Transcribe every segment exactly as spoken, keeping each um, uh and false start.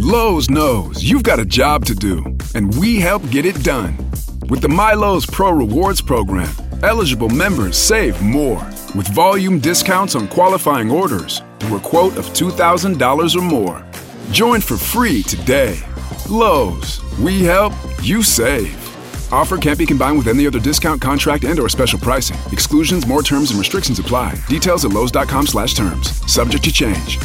Lowe's knows you've got a job to do, and we help get it done. With the MyLowe's Pro Rewards program, eligible members save more with volume discounts on qualifying orders through a quote of two thousand dollars or more. Join for free today. Lowe's, we help, you save. Offer can't be combined with any other discount, contract, and or special pricing. Exclusions, more terms, and restrictions apply. Details at lowes.com slash terms. Subject to change.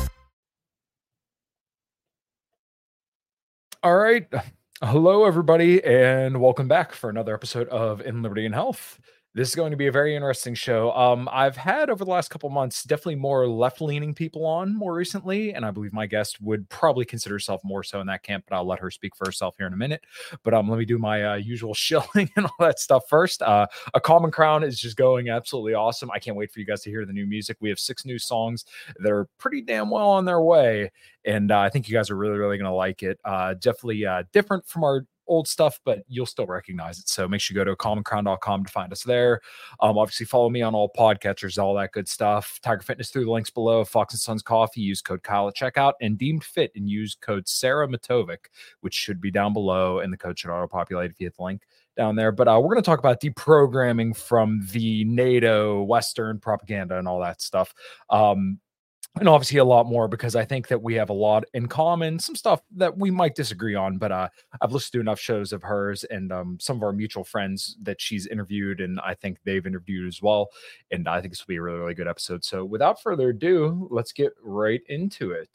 All right. Hello, everybody, and welcome back for another episode of In Liberty and Health. This is going to be a very interesting show. Um, I've had over the last couple months definitely more left-leaning people on more recently, and I believe my guest would probably consider herself more so in that camp, but I'll let her speak for herself here in a minute. But um, let me do my uh, usual shilling and all that stuff first. Uh, A Common Crown is just going absolutely awesome. I can't wait for you guys to hear the new music. We have six new songs that are pretty damn well on their way, and uh, I think you guys are really, really going to like it. Uh, definitely uh, different from our old stuff, but you'll still recognize it. So make sure you go to common crown dot com to find us there. Um, obviously follow me on all podcatchers, all that good stuff. Tiger Fitness through the links below. Fox and Sons Coffee, use code Kyle at checkout, and Deemed Fit and use code Sarah Matovic, which should be down below, and the code should auto populate if you hit the link down there. But uh, we're going to talk about deprogramming from the NATO Western propaganda and all that stuff. Um, And obviously a lot more, because I think that we have a lot in common, some stuff that we might disagree on, but uh, I've listened to enough shows of hers and um, some of our mutual friends that she's interviewed, and I think they've interviewed as well. And I think this will be a really, really good episode. So without further ado, let's get right into it.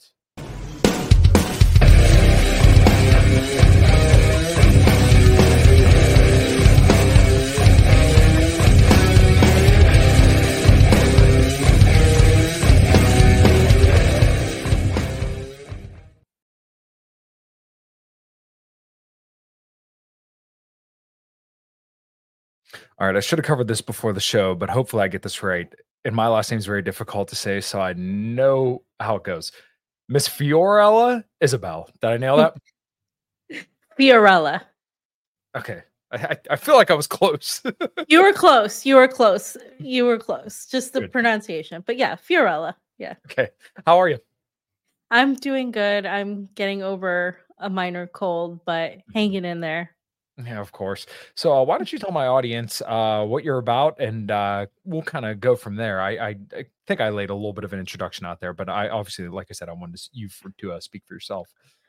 All right, I should have covered this before the show, but hopefully I get this right. And my last name is very difficult to say, so I know how it goes. Miss Fiorella Isabel. Did I nail that? Fiorella. Okay. I, I feel like I was close. You were close. You were close. You were close. Just the Good. pronunciation. But yeah, Fiorella. Yeah. Okay. How are you? I'm doing good. I'm getting over a minor cold, but hanging in there. Yeah, of course. So uh, why don't you tell my audience uh, what you're about, and uh, we'll kind of go from there. I, I, I think I laid a little bit of an introduction out there, but I obviously, like I said, I wanted to, you for, to uh, speak for yourself.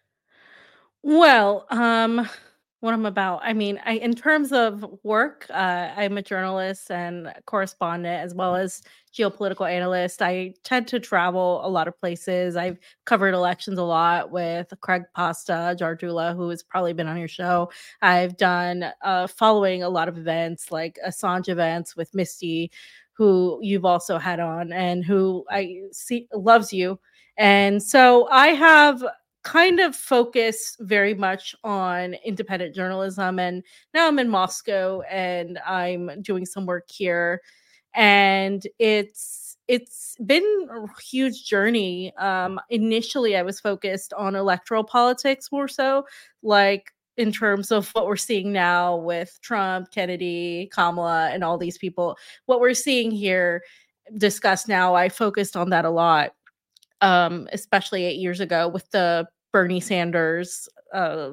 Well, um, what I'm about. I mean, I in terms of work, uh, I'm a journalist and correspondent as well as geopolitical analyst. I tend to travel a lot of places. I've covered elections a lot with Craig Pasta, Jardula, who has probably been on your show. I've done uh, following a lot of events like Assange events with Misty, who you've also had on and who I see loves you. And so I have kind of focus very much on independent journalism, and now I'm in Moscow and I'm doing some work here, and it's it's been a huge journey. Um initially I was focused on electoral politics more so, like in terms of what we're seeing now with Trump, Kennedy, Kamala, and all these people. What we're seeing here discussed now, I focused on that a lot. Um, especially eight years ago with the Bernie Sanders, uh,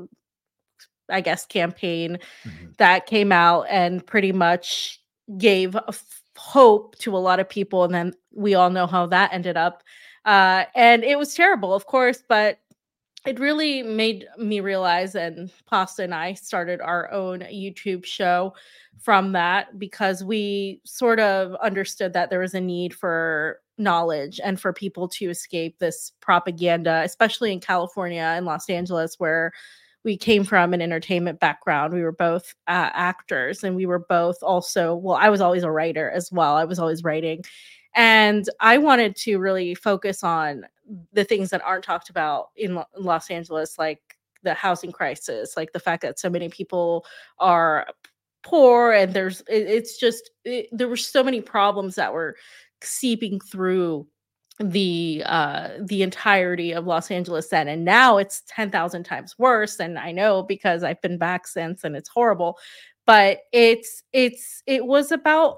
I guess, campaign mm-hmm. that came out and pretty much gave a f- hope to a lot of people. And then we all know how that ended up. Uh, and it was terrible, of course, but it really made me realize, and Pasta and I started our own YouTube show from that, because we sort of understood that there was a need for knowledge and for people to escape this propaganda, especially in California and Los Angeles, where we came from an entertainment background. We were both uh, actors, and we were both also, well, I was always a writer as well. I was always writing. And I wanted to really focus on the things that aren't talked about in Lo- Los Angeles, like the housing crisis, like the fact that so many people are poor, and there's, it, it's just, it, there were so many problems that were seeping through the uh the entirety of Los Angeles then, and now it's ten thousand times worse. And I know because I've been back since, and it's horrible, but it's it's it was about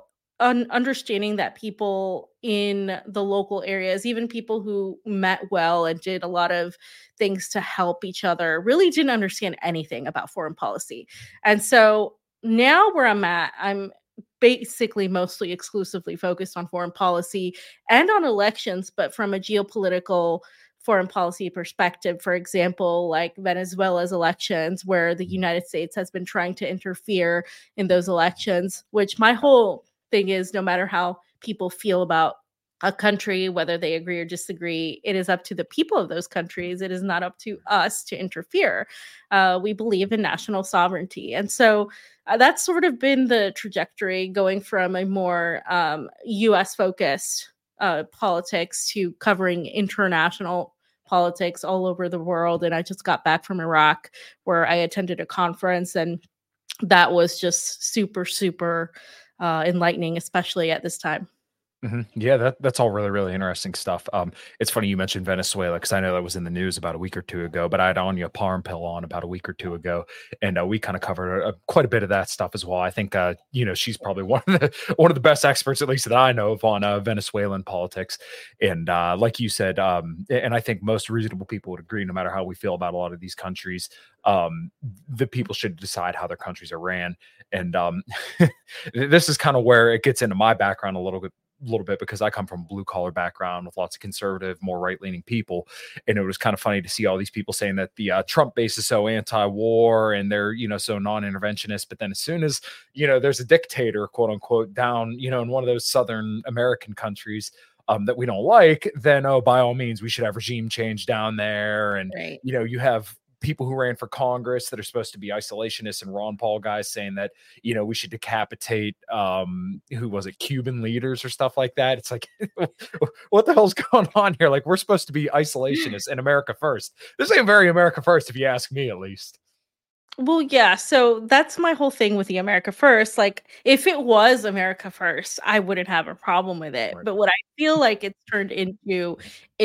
un- understanding that people in the local areas, even people who met well and did a lot of things to help each other, really didn't understand anything about foreign policy. And so now where I'm at, I'm basically mostly exclusively focused on foreign policy and on elections, but from a geopolitical foreign policy perspective. For example, like Venezuela's elections, where the United States has been trying to interfere in those elections, which my whole thing is, no matter how people feel about a country, whether they agree or disagree, it is up to the people of those countries. It is not up to us to interfere. Uh, we believe in national sovereignty. And so uh, that's sort of been the trajectory, going from a more um, U S focused uh, politics to covering international politics all over the world. And I just got back from Iraq, where I attended a conference, and that was just super, super uh, enlightening, especially at this time. Mhm. Yeah, that that's all really, really interesting stuff. Um, it's funny you mentioned Venezuela, because I know that was in the news about a week or two ago, but I had Anya Parmpill on about a week or two ago, and uh, we kind of covered uh, quite a bit of that stuff as well. I think uh, you know, she's probably one of the one of the best experts, at least that I know of, on uh, Venezuelan politics. And uh, like you said, um, and I think most reasonable people would agree, no matter how we feel about a lot of these countries, um, the people should decide how their countries are ran. And um, this is kind of where it gets into my background a little bit little bit because I come from a blue collar background with lots of conservative, more right leaning people. And it was kind of funny to see all these people saying that the uh, Trump base is so anti-war and they're, you know, so non-interventionist. But then as soon as, you know, there's a dictator, quote unquote, down, you know, in one of those Southern American countries um, that we don't like, then, oh, by all means, we should have regime change down there. And, Right. you know, you have people who ran for Congress that are supposed to be isolationists and Ron Paul guys saying that, you know, we should decapitate, um, who was it, Cuban leaders or stuff like that. It's like, what the hell's going on here? Like, we're supposed to be isolationists and America first. This ain't very America first, if you ask me, at least. Well, yeah, so that's my whole thing with the America First. Like, if it was America First, I wouldn't have a problem with it. Right. But what I feel like it's turned into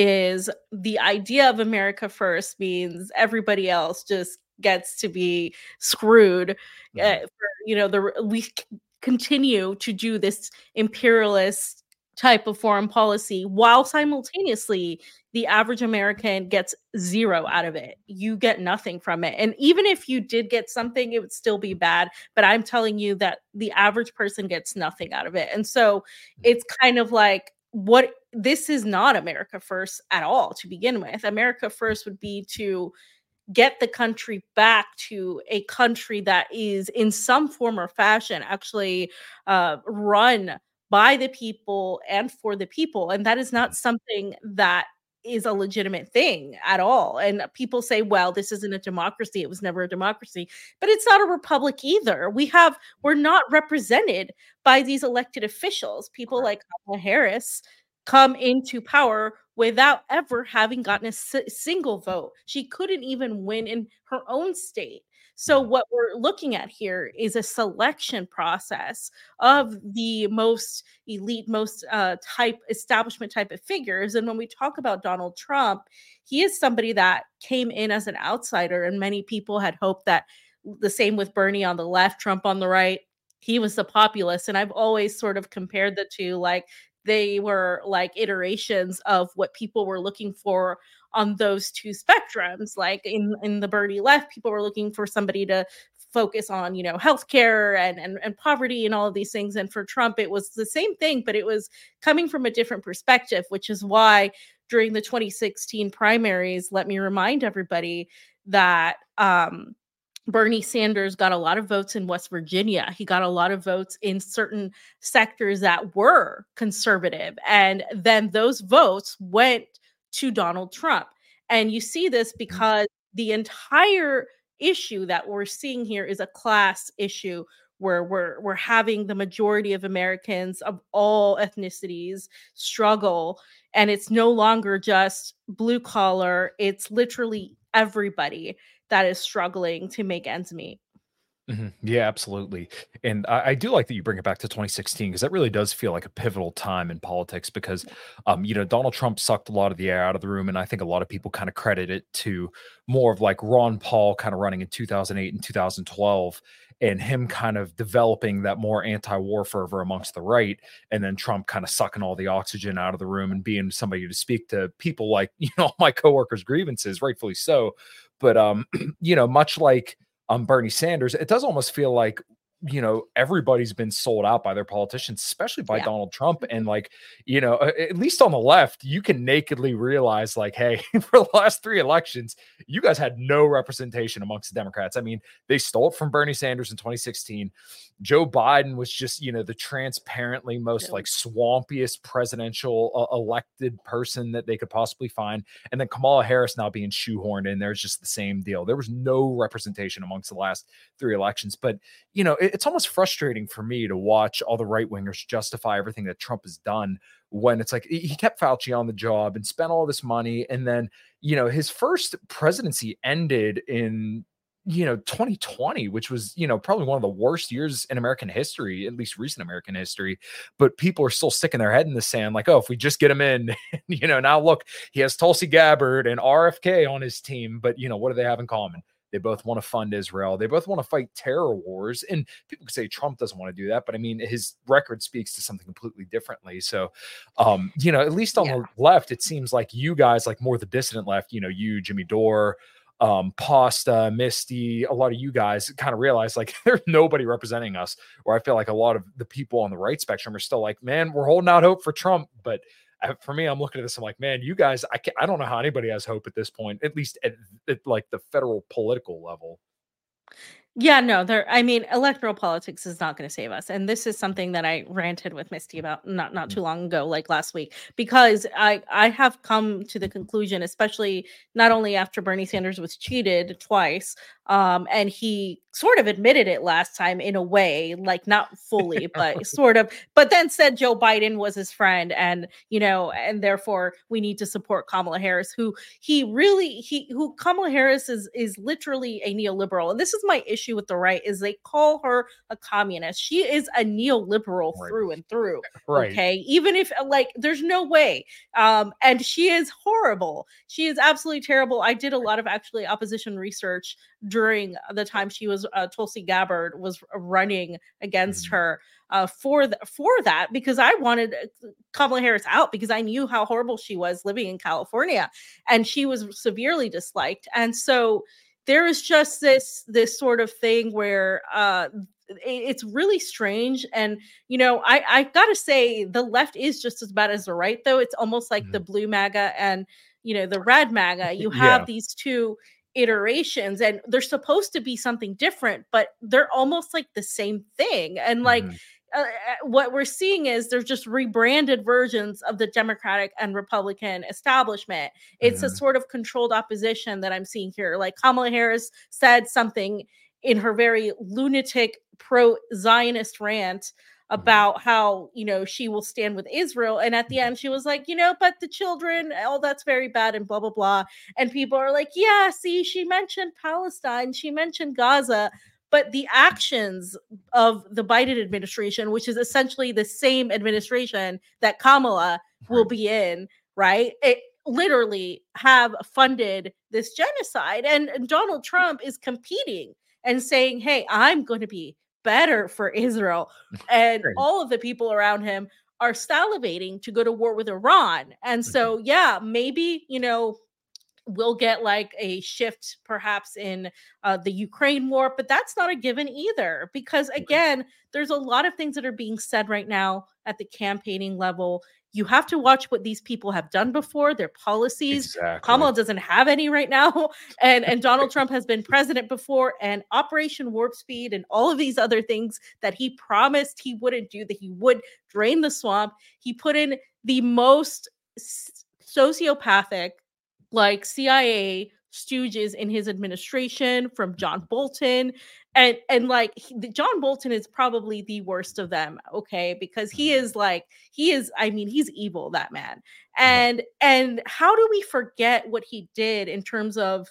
is the idea of America First means everybody else just gets to be screwed. Mhm. Uh, for, you know, the we c- continue to do this imperialist type of foreign policy while simultaneously the average American gets zero out of it. You get nothing from it. And even if you did get something, it would still be bad. But I'm telling you that the average person gets nothing out of it. And so it's kind of like, what this is not America First at all to begin with. America First would be to get the country back to a country that is in some form or fashion actually uh, run by the people and for the people. And that is not something that is a legitimate thing at all. And people say, well, this isn't a democracy. It was never a democracy, but it's not a republic either. We have, we're not represented by these elected officials. People like Kamala Harris come into power without ever having gotten a s- single vote. She couldn't even win in her own state. So what we're looking at here is a selection process of the most elite, most uh, type establishment type of figures. And when we talk about Donald Trump, he is somebody that came in as an outsider, and many people had hoped that the same with Bernie on the left, Trump on the right. He was the populist, and I've always sort of compared the two, like they were like iterations of what people were looking for on those two spectrums. Like in in the Bernie left, people were looking for somebody to focus on, you know, healthcare and, and and poverty and all of these things. And for Trump, it was the same thing, but it was coming from a different perspective, which is why during the twenty sixteen primaries, let me remind everybody that um Bernie Sanders got a lot of votes in West Virginia. He got a lot of votes in certain sectors that were conservative. And then those votes went to Donald Trump. And you see this because the entire issue that we're seeing here is a class issue where we're we're having the majority of Americans of all ethnicities struggle, and it's no longer just blue collar, it's literally everybody that is struggling to make ends meet. Mhm. Yeah, absolutely. And I, I do like that you bring it back to twenty sixteen because that really does feel like a pivotal time in politics because, Yeah. um, you know, Donald Trump sucked a lot of the air out of the room. And I think a lot of people kind of credit it to more of like Ron Paul kind of running in two thousand eight and two thousand twelve and him kind of developing that more anti war fervor amongst the right. And then Trump kind of sucking all the oxygen out of the room and being somebody to speak to people like, you know, my coworkers' grievances, rightfully so. But, um, you know, much like, um, Bernie Sanders, it does almost feel like, you know, everybody's been sold out by their politicians, especially by Yeah. Donald Trump. And like, you know, a- at least on the left, you can nakedly realize, like, hey, for the last three elections, you guys had no representation amongst the Democrats. I mean, they stole it from Bernie Sanders in twenty sixteen. Joe Biden was just, you know, the transparently most Yeah. like swampiest presidential uh, elected person that they could possibly find. And then Kamala Harris now being shoehorned in, there's just the same deal. There was no representation amongst the last three elections. But, you know, it, it's almost frustrating for me to watch all the right wingers justify everything that Trump has done when it's like he he kept Fauci on the job and spent all this money. And then, you know, his first presidency ended in, you know, twenty twenty, which was, you know, probably one of the worst years in American history, at least recent American history. But people are still sticking their head in the sand, like, oh, if we just get him in, you know, now look, he has Tulsi Gabbard and R F K on his team. But, you know, what do they have in common? They both want to fund Israel. They both want to fight terror wars. And people could say Trump doesn't want to do that, but I mean, his record speaks to something completely differently. So, um, you know, at least on Yeah. the left, it seems like you guys, like more the dissident left, you know, you, Jimmy Dore, um, Pasta, Misty, a lot of you guys kind of realize like there's nobody representing us. Or I feel like a lot of the people on the right spectrum are still like, man, we're holding out hope for Trump. But uh, for me, I'm looking at this, I'm like, man, you guys, I can't, I don't know how anybody has hope at this point, at least at, at like the federal political level. Yeah, no, there I mean, electoral politics is not going to save us. And this is something that I ranted with Misty about not not Mhm. too long ago, like last week, because I I have come to the conclusion, especially not only after Bernie Sanders was cheated twice, um, and he sort of admitted it last time in a way, like not fully, but sort of, but then said Joe Biden was his friend, and you know, and therefore we need to support Kamala Harris, who he really he who Kamala Harris is is literally a neoliberal. And this is my issue with the right is they call her a communist. She is a neoliberal Right. through and through. Right. Okay. Even if uh, like there's no way. Um, and she is horrible. She is absolutely terrible. I did a lot of actually opposition research during the time she was uh, Tulsi Gabbard was running against Mhm. her uh, for the, for that because I wanted uh, Kamala Harris out because I knew how horrible she was living in California, and she was severely disliked. And so there is just this this sort of thing where uh, it- it's really strange. And you know, I I gotta say the left is just as bad as the right, though. It's almost like the Mhm. blue MAGA and you know the red MAGA. You Yeah. have these two iterations and they're supposed to be something different, but they're almost like the same thing. And like Mhm. uh, uh, what we're seeing is they're just rebranded versions of the Democratic and Republican establishment. It's a Mhm. sort of controlled opposition that I'm seeing here. Like Kamala Harris said something in her very lunatic pro Zionist rant Mhm. about how, you know, she will stand with Israel. And at the end, she was like, you know, but the children, oh, that's very bad, and blah, blah, blah. And people are like, yeah, see, she mentioned Palestine, she mentioned Gaza. But the actions of the Biden administration, which is essentially the same administration that Kamala will Right. be in, right? It literally have funded this genocide. And, and Donald Trump is competing and saying, hey, I'm going to be better for Israel. And Right. all of the people around him are salivating to go to war with Iran. And Mhm. so, yeah, maybe, you know, we'll get like a shift perhaps in uh, the Ukraine war, but that's not a given either. Because Right. again, there's a lot of things that are being said right now at the campaigning level. You have to watch what these people have done before, their policies. Exactly. Kamala doesn't have any right now. And, and Donald Trump has been president before, and Operation Warp Speed and all of these other things that he promised he wouldn't do, that he would drain the swamp. He put in the most s- sociopathic like C I A stooges in his administration, from John Bolton. And and like he, the- John Bolton is probably the worst of them, okay? Because he Mhm. is like he is I mean, he's evil, that man. Right. And and how do we forget what he did in terms of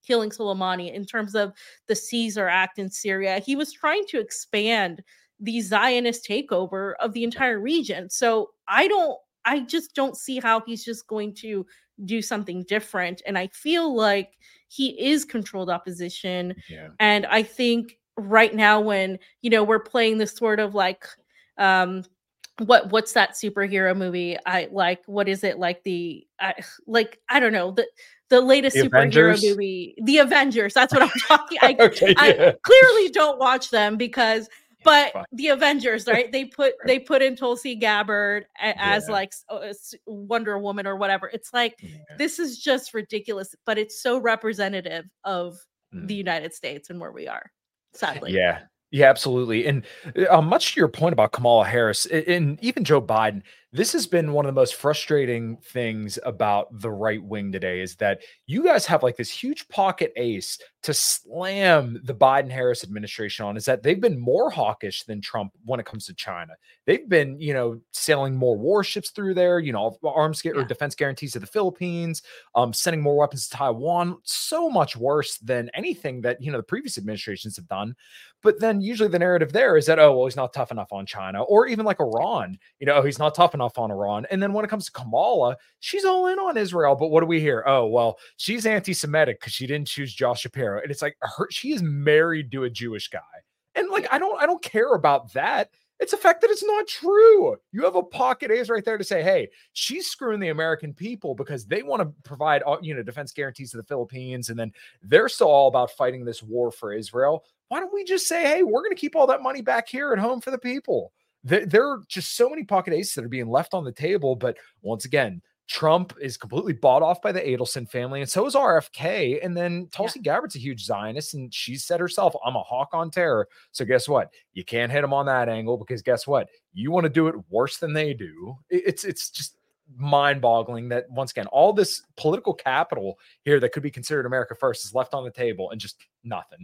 killing Soleimani, in terms of the Caesar Act in Syria. He was trying to expand the Zionist takeover of the entire region. So I don't, I just don't see how he's just going to do something different. And I feel like he is controlled opposition. Yeah. And I think right now, when, you know, we're playing this sort of like, um, what what's that superhero movie? I like, what is it like the I, like I don't know, the the latest The superhero Avengers? movie, The Avengers. That's what I'm talking. I, Okay, I yeah. clearly don't watch them because, but fine. The Avengers, right? They put Right. they put in Tulsi Gabbard a- as Yeah. like s- uh, s- Wonder Woman or whatever. It's like, Yeah. this is just ridiculous, but it's so representative of Mm. the United States and where we are. Sadly, Yeah. Yeah, absolutely. And uh, much to your point about Kamala Harris a- and even Joe Biden, this has been one of the most frustrating things about the right wing today is that you guys have like this huge pocket ace to slam the Biden Harris administration on, is that they've been more hawkish than Trump when it comes to China. They've been, you know, sailing more warships through there, you know, arms or Yeah. defense guarantees to the Philippines, um, sending more weapons to Taiwan, so much worse than anything that, you know, the previous administrations have done. But then usually the narrative there is that, oh, well, he's not tough enough on China, or even like Iran, you know, oh, he's not tough enough on Iran. And then when it comes to Kamala, she's all in on Israel. But what do we hear? Oh, well, she's anti-Semitic because she didn't choose Josh Shapiro. And it's like, her, she is married to a Jewish guy. And like, I don't, I don't care about that. It's the fact that it's not true. You have a pocket ace right there to say, hey, she's screwing the American people because they want to provide, uh, you know, defense guarantees to the Philippines. And then they're still all about fighting this war for Israel. Why don't we just say, hey, we're going to keep all that money back here at home for the people? There, there are just so many pocket aces that are being left on the table. But once again, Trump is completely bought off by the Adelson family, and so is R F K. And then Tulsi yeah. Gabbard's a huge Zionist, and she said herself, I'm a hawk on terror. So guess what? You can't hit them on that angle, because guess what? You want to do it worse than they do. It's, it's just mind-boggling that, once again, all this political capital here that could be considered America first is left on the table and just nothing.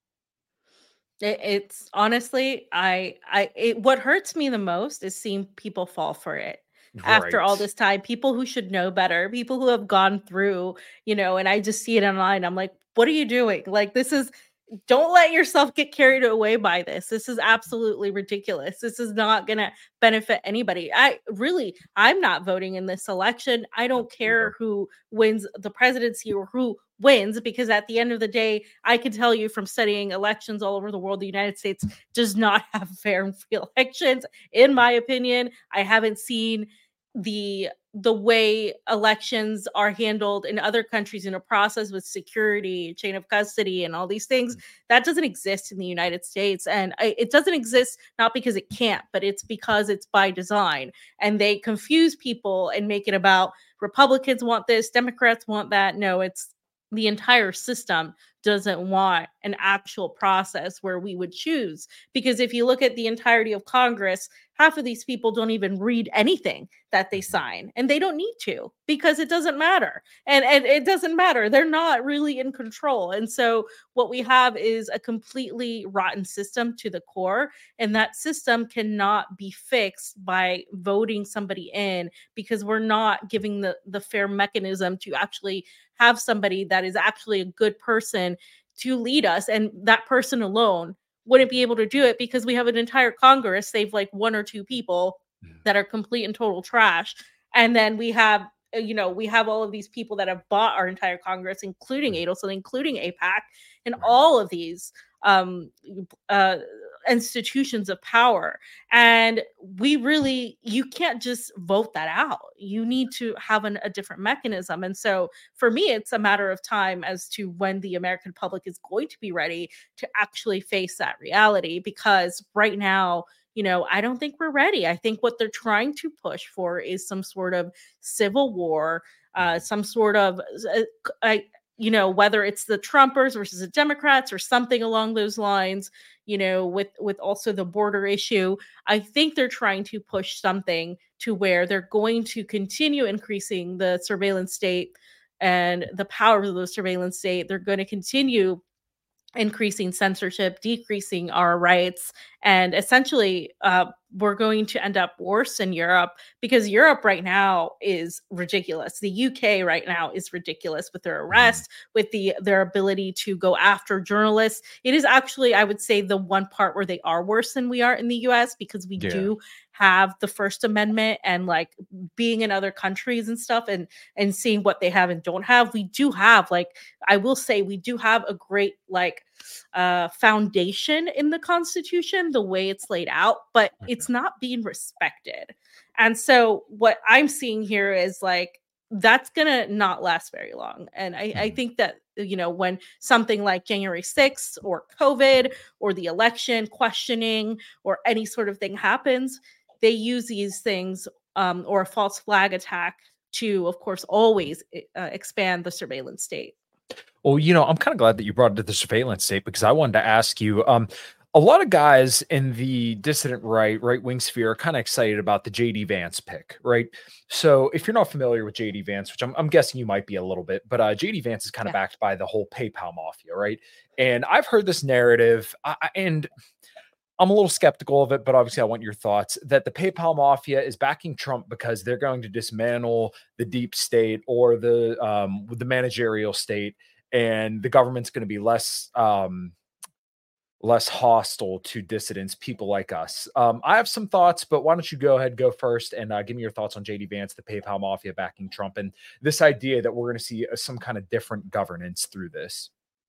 It, it's honestly, I, I, it, what hurts me the most is seeing people fall for it. After all Right. this time, people who should know better, people who have gone through, you know, and I just see it online. I'm like, what are you doing? Like, this is, don't let yourself get carried away by this. This is absolutely ridiculous. This is not going to benefit anybody. I really, I'm not voting in this election. I don't care who wins the presidency or who wins, because at the end of the day, I can tell you from studying elections all over the world, the United States does not have fair and free elections. In my opinion, I haven't seen the the way elections are handled in other countries in a process with security, chain of custody, and all these things. That doesn't exist in the United States. And I, it doesn't exist not because it can't, but it's because it's by design. And they confuse people and make it about Republicans want this, Democrats want that. No, it's the entire system doesn't want an actual process where we would choose. Because if you look at the entirety of Congress, half of these people don't even read anything that they sign, and they don't need to, because it doesn't matter. And, and it doesn't matter. They're not really in control. And so what we have is a completely rotten system to the core. And that system cannot be fixed by voting somebody in, because we're not giving the, the fair mechanism to actually have somebody that is actually a good person to lead us. And that person alone wouldn't be able to do it, because we have an entire Congress, save like one or two people, that are complete and total trash. And then we have, you know, we have all of these people that have bought our entire Congress, including Adelson, including AIPAC, and all of these um, uh, institutions of power. And we really, you can't just vote that out. You need to have an, a different mechanism. And so for me, it's a matter of time as to when the American public is going to be ready to actually face that reality. Because right now, you know, I don't think we're ready. I think what they're trying to push for is some sort of civil war, uh, some sort of, uh, I, you know, whether it's the Trumpers versus the Democrats or something along those lines, you know, with, with also the border issue. I think they're trying to push something to where they're going to continue increasing the surveillance state and the power of the surveillance state. They're going to continue increasing censorship, decreasing our rights, and essentially uh, we're going to end up worse in Europe, because Europe right now is ridiculous. The U K right now is ridiculous with their arrest, mm-hmm. with the their ability to go after journalists. It is actually, I would say, the one part where they are worse than we are in the U S, because we yeah. do have the First Amendment, and like being in other countries and stuff, and and seeing what they have and don't have. We do have, like, I will say, we do have a great like uh foundation in the Constitution, the way it's laid out, but it's not being respected. And so what I'm seeing here is like, that's gonna not last very long. And I, I think that, you know, when something like January sixth or COVID or the election questioning or any sort of thing happens, they use these things um, or a false flag attack to, of course, always uh, expand the surveillance state. Well, you know, I'm kind of glad that you brought it to the surveillance state, because I wanted to ask you, um, a lot of guys in the dissident right, right-wing sphere are kind of excited about the J D Vance pick, right? So if you're not familiar with J D Vance, which I'm, I'm guessing you might be a little bit, but uh, J D Vance is kind of yeah. backed by the whole PayPal mafia, right? And I've heard this narrative, I, and I'm a little skeptical of it, but obviously I want your thoughts, that the PayPal mafia is backing Trump because they're going to dismantle the deep state or the um, the managerial state, and the government's going to be less um, less hostile to dissidents, people like us. Um, I have some thoughts, but why don't you go ahead, go first, and uh, give me your thoughts on J D Vance, the PayPal mafia backing Trump, and this idea that we're going to see uh, some kind of different governance through this.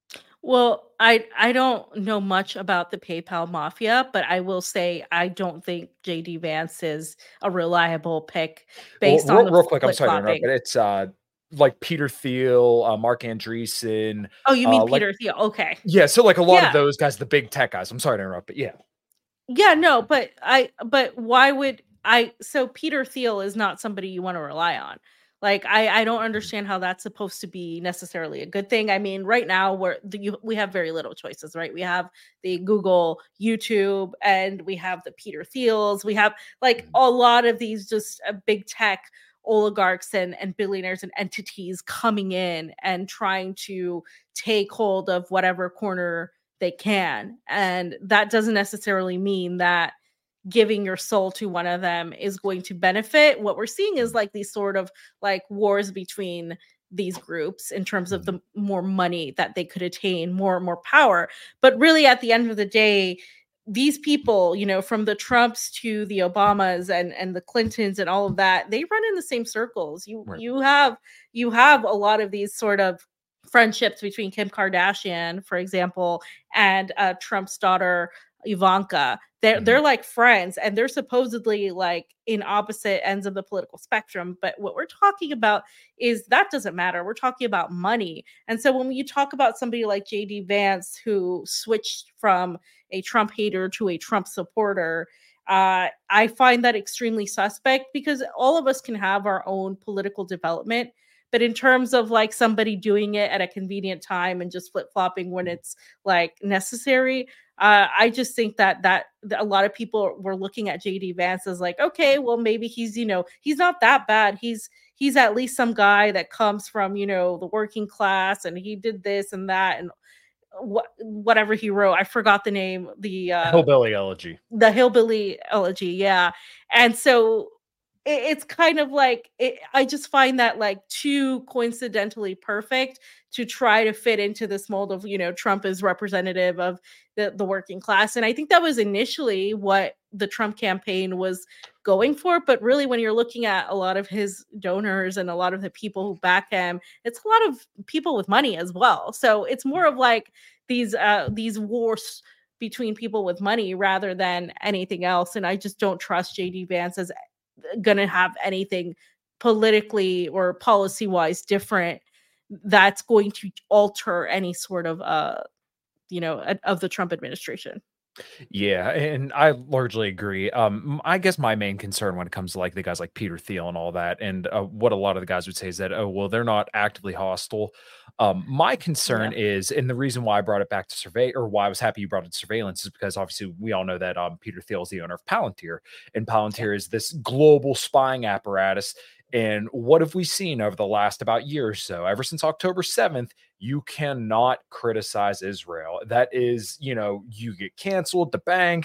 Well, I I don't know much about the PayPal mafia, but I will say I don't think J D Vance is a reliable pick based well, on real, the real quick. I'm sorry to interrupt, but it's uh, like Peter Thiel, uh, Mark Andreessen. Oh, you mean uh, Peter like, Thiel? Okay. Yeah, so like a lot yeah. of those guys, the big tech guys. I'm sorry to interrupt, but yeah. Yeah, no, but I but why would I so Peter Thiel is not somebody you want to rely on. Like, I, I don't understand how that's supposed to be necessarily a good thing. I mean, right now we're the, you, we have very little choices, right? We have the Google, YouTube, and we have the Peter Thiels. We have like a lot of these just uh, big tech oligarchs and, and billionaires and entities coming in and trying to take hold of whatever corner they can. And that doesn't necessarily mean that giving your soul to one of them is going to benefit. What we're seeing is like these sort of like wars between these groups in terms of the more money that they could attain, more and more power. But really at the end of the day, these people, you know, from the Trumps to the Obamas and, and the Clintons and all of that, they run in the same circles. You right. you have you have a lot of these sort of friendships between Kim Kardashian, for example, and uh, Trump's daughter Ivanka. They're, mm-hmm. they're like friends, and they're supposedly like in opposite ends of the political spectrum. But what we're talking about is that doesn't matter. We're talking about money. And so when you talk about somebody like J D Vance, who switched from a Trump hater to a Trump supporter, uh, I find that extremely suspect, because all of us can have our own political development. But in terms of like somebody doing it at a convenient time and just flip-flopping when it's like necessary, uh, I just think that, that that a lot of people were looking at J D Vance as like, okay, well, maybe he's, you know, he's not that bad. He's he's at least some guy that comes from, you know, the working class, and he did this and that and what whatever he wrote. I forgot the name. The uh, Hillbilly Elegy. The Hillbilly Elegy, yeah. And so it's kind of like, it, I just find that like too coincidentally perfect to try to fit into this mold of, you know, Trump is representative of the, the working class. And I think that was initially what the Trump campaign was going for. But really, when you're looking at a lot of his donors and a lot of the people who back him, it's a lot of people with money as well. So it's more of like these uh, these wars between people with money rather than anything else. And I just don't trust J D Vance as going to have anything politically or policy wise different that's going to alter any sort of uh you know of the Trump administration. Yeah, and I largely agree. Um, I guess my main concern when it comes to like the guys like Peter Thiel and all that, and uh, what a lot of the guys would say is that, oh, well, they're not actively hostile. Um, my concern yeah. is, and the reason why I brought it back to survey, or why I was happy you brought it to surveillance, is because obviously we all know that um, Peter Thiel is the owner of Palantir, and Palantir yeah. is this global spying apparatus. And what have we seen over the last about year or so? Ever since October seventh, you cannot criticize Israel. That is, you know, you get canceled, debanked.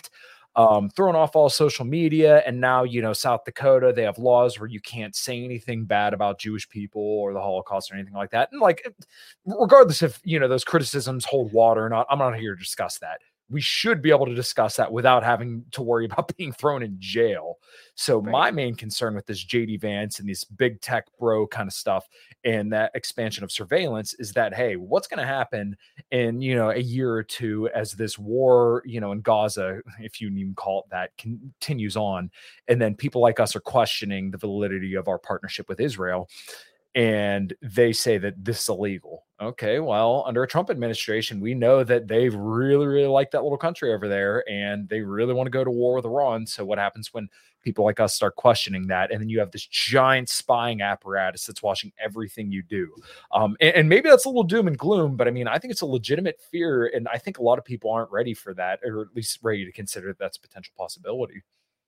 um, thrown off all social media. And now, you know, South Dakota, they have laws where you can't say anything bad about Jewish people or the Holocaust or anything like that. And like, regardless if, you know, those criticisms hold water or not, I'm not here to discuss that. We should be able to discuss that without having to worry about being thrown in jail. So Right. my main concern with this J D Vance and this big tech bro kind of stuff and that expansion of surveillance is that, hey, what's going to happen in, you know, a year or two as this war, you know, in Gaza, if you can even call it that, continues on. And then people like us are questioning the validity of our partnership with Israel. And they say that this is illegal. Okay, well, under a Trump administration, we know that they really, really like that little country over there and they really want to go to war with Iran. So what happens when people like us start questioning that? And then you have this giant spying apparatus that's watching everything you do. Um, and, and maybe that's a little doom and gloom, but I mean, I think it's a legitimate fear. And I think a lot of people aren't ready for that, or at least ready to consider that that's a potential possibility.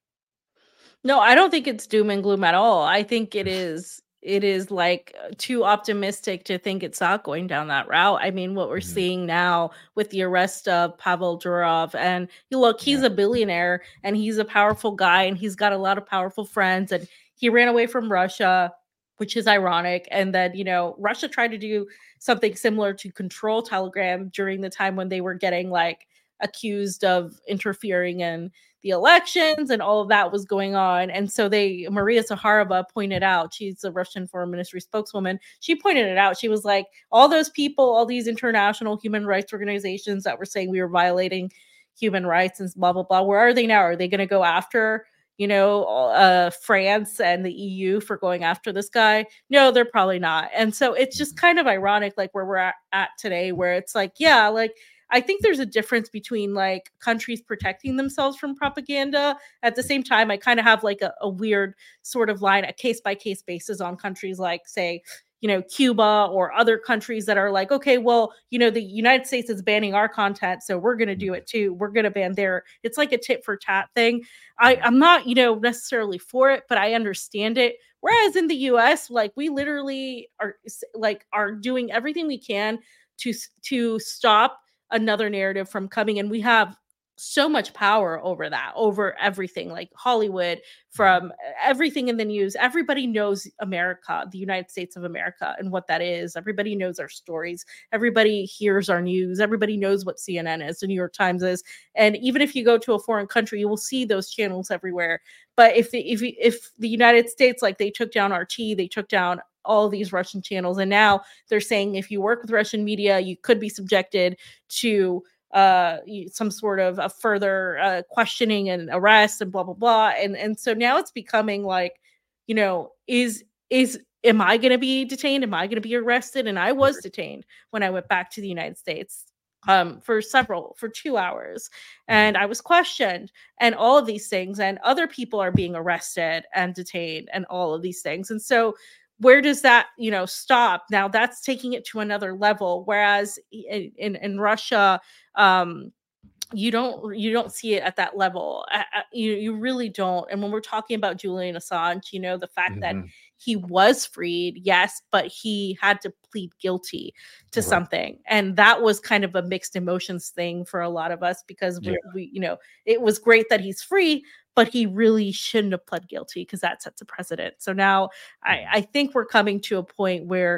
No, I don't think it's doom and gloom at all. I think it is it is like uh, too optimistic to think it's not going down that route. I mean, what we're Mhm. seeing now with the arrest of Pavel Durov, and you look, he's Yeah. a billionaire and he's a powerful guy and he's got a lot of powerful friends, and he ran away from Russia, which is ironic. And then, you know, Russia tried to do something similar to control Telegram during the time when they were getting like accused of interfering in the elections and all of that was going on. And so they, Maria Zaharova pointed out, she's the Russian Foreign Ministry spokeswoman. She pointed it out. She was like, all those people, all these international human rights organizations that were saying we were violating human rights and blah, blah, blah. Where are they now? Are they going to go after, you know, uh, France and the E U for going after this guy? No, they're probably not. And so it's just kind of ironic, like where we're at, at today, where it's like, yeah, like, I think there's a difference between like countries protecting themselves from propaganda. At the same time, I kind of have like a, a weird sort of line, a case by case basis on countries like, say, you know, Cuba or other countries that are like, okay, well, you know, the United States is banning our content, so we're going to do it too. We're going to ban their. It's like a tit for tat thing. I, I'm not, you know, necessarily for it, but I understand it. Whereas in the U S, like we literally are like are doing everything we can to to stop another narrative from coming, and we have so much power over that, over everything, like Hollywood, from everything in the news. Everybody knows America, the United States of America, and what that is. Everybody knows our stories. Everybody hears our news. Everybody knows what C N N is, the New York Times is. And even if you go to a foreign country, you will see those channels everywhere. But if the, if if the United States, like they took down R T, they took down all these Russian channels, and now they're saying if you work with Russian media, you could be subjected to uh some sort of a further uh, questioning and arrest and blah blah blah. And and so now it's becoming like, you know, is is am I going to be detained? Am I going to be arrested? And I was detained when I went back to the United States um for several for two hours, and I was questioned and all of these things, and other people are being arrested and detained and all of these things. And so where does that, you know, stop? Now that's taking it to another level. Whereas in in, in Russia, um, you don't you don't see it at that level. I, I, you you really don't. And when we're talking about Julian Assange, you know, the fact that Mhm. he was freed, yes, but he had to plead guilty to Right. something, and that was kind of a mixed emotions thing for a lot of us, because we, Yeah. we you know, it was great that he's free, but he really shouldn't have pled guilty because that sets a precedent. So now I, I think we're coming to a point where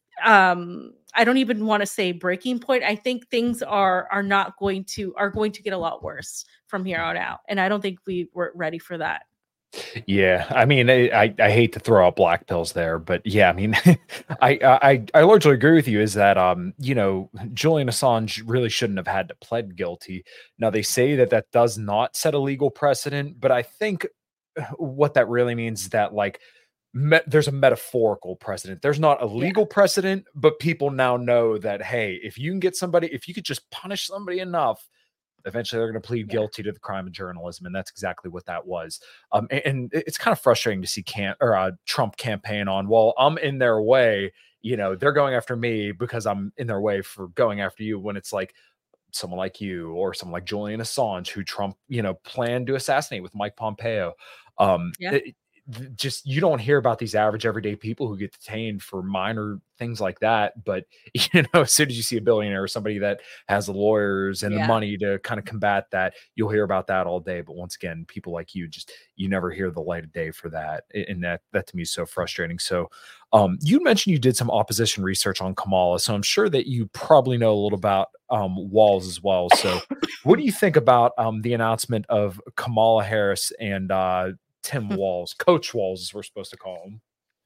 um I don't even want to say breaking point. I think things are are not going to are going to get a lot worse from here on out, and I don't think we were ready for that. Yeah, I mean, I, I I hate to throw out black pills there, but yeah, I mean, I I I largely agree with you. Is that um you know, Julian Assange really shouldn't have had to plead guilty. Now they say that that does not set a legal precedent, but I think what that really means is that like me- there's a metaphorical precedent. There's not a Yeah. legal precedent, but people now know that hey, if you can get somebody, if you could just punish somebody enough, eventually they're going to plead Yeah. guilty to the crime of journalism, and that's exactly what that was. Um, and, and it's kind of frustrating to see can or uh, Trump campaign on. Well, I'm in their way. You know, they're going after me because I'm in their way for going after you. When it's like someone like you or someone like Julian Assange, who Trump, you know, planned to assassinate with Mike Pompeo. Um, Yeah. it- th- just you don't hear about these average everyday people who get detained for minor things like that. But you know, as soon as you see a billionaire or somebody that has the lawyers and the Yeah. money to kind of combat that, you'll hear about that all day. But once again, people like you just you never hear the light of day for that, A- and that that to me is so frustrating. So, um, you mentioned you did some opposition research on Kamala, so I'm sure that you probably know a little about um, Walz as well. So, what do you think about um, the announcement of Kamala Harris and uh, Tim Walz, Coach Walz, as we're supposed to call him?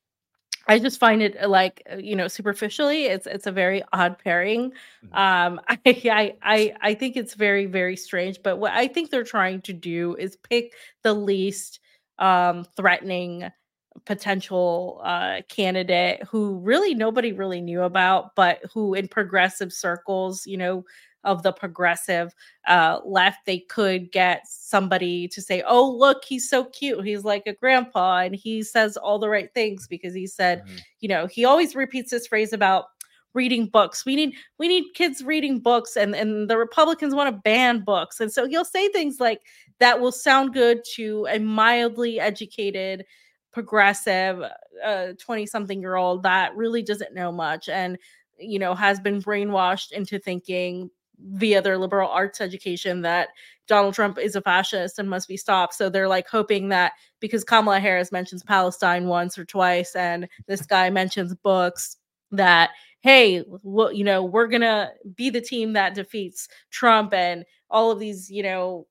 I just find it uh, like uh, you know superficially, it's it's a very odd pairing. Mhm. Um, I, I I I think it's very very strange. But what I think they're trying to do is pick the least um, threatening potential uh, candidate who really nobody really knew about, but who in progressive circles, you know, of the progressive uh, left, they could get somebody to say, "Oh, look, he's so cute. He's like a grandpa, and he says all the right things because he said, Mhm. you know, he always repeats this phrase about." Reading books. We need we need kids reading books, and and the Republicans want to ban books. And so he'll say things like that will sound good to a mildly educated progressive uh twenty something year old that really doesn't know much, and you know has been brainwashed into thinking via their liberal arts education that Donald Trump is a fascist and must be stopped. So they're like hoping that because Kamala Harris mentions Palestine once or twice and this guy mentions books, that hey, well, you know, we're gonna be the team that defeats Trump and all of these, you know,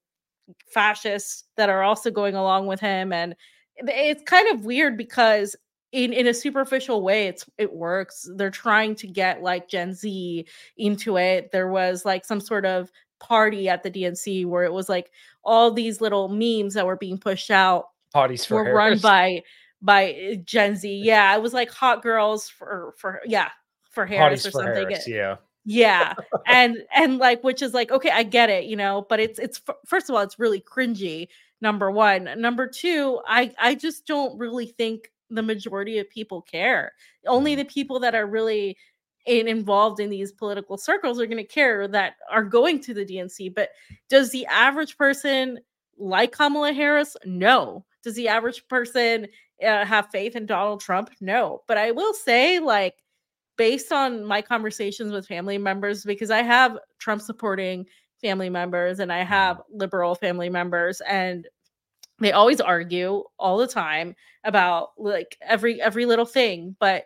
fascists that are also going along with him. And it's kind of weird because in in a superficial way it's it works. They're trying to get like Gen Z into it. There was like some sort of party at the D N C where it was like all these little memes that were being pushed out Potties for were run Harris. by by uh, Gen Z. Yeah, it was like hot girls for for yeah, for Harris Potties or for something. Harris. Yeah. Yeah. And and like which is like okay, I get it, you know, but it's it's f- first of all it's really cringy. Number one, number two, I I just don't really think the majority of people care. Only Mhm. the people that are really in, involved in these political circles are going to care that are going to the D N C. But does the average person like Kamala Harris? No. Does the average person uh, have faith in Donald Trump? No. But I will say, like, based on my conversations with family members, because I have Trump supporting family members and I have liberal family members, and they always argue all the time about like every every little thing. But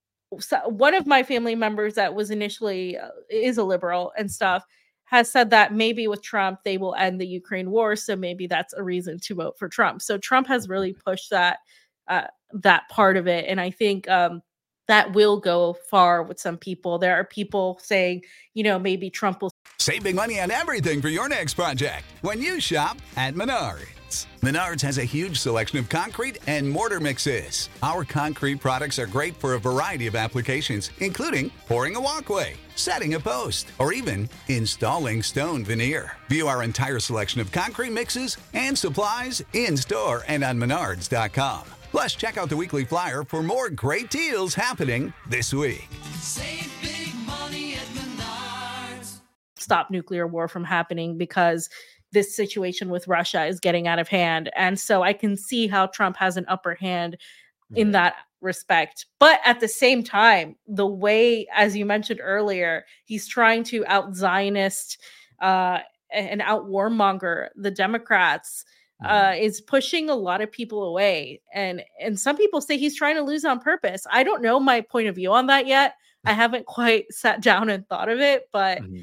so one of my family members that was initially uh, is a liberal and stuff has said that maybe with Trump they will end the Ukraine war, so maybe that's a reason to vote for Trump. So Trump has really pushed that uh, that part of it, and I think um, that will go far with some people. There are people saying, you know, maybe Trump will. Save big money on everything for your next project when you shop at Menards. Menards has a huge selection of concrete and mortar mixes. Our concrete products are great for a variety of applications, including pouring a walkway, setting a post, or even installing stone veneer. View our entire selection of concrete mixes and supplies in-store and on menards dot com. Plus, check out the weekly flyer for more great deals happening this week. Save big money at Menards. Stop nuclear war from happening because this situation with Russia is getting out of hand. And so I can see how Trump has an upper hand in that respect. But at the same time, the way, as you mentioned earlier, he's trying to out Zionist uh, and out warmonger the Democrats uh, is pushing a lot of people away. And, and some people say he's trying to lose on purpose. I don't know my point of view on that yet. I haven't quite sat down and thought of it, but Mhm.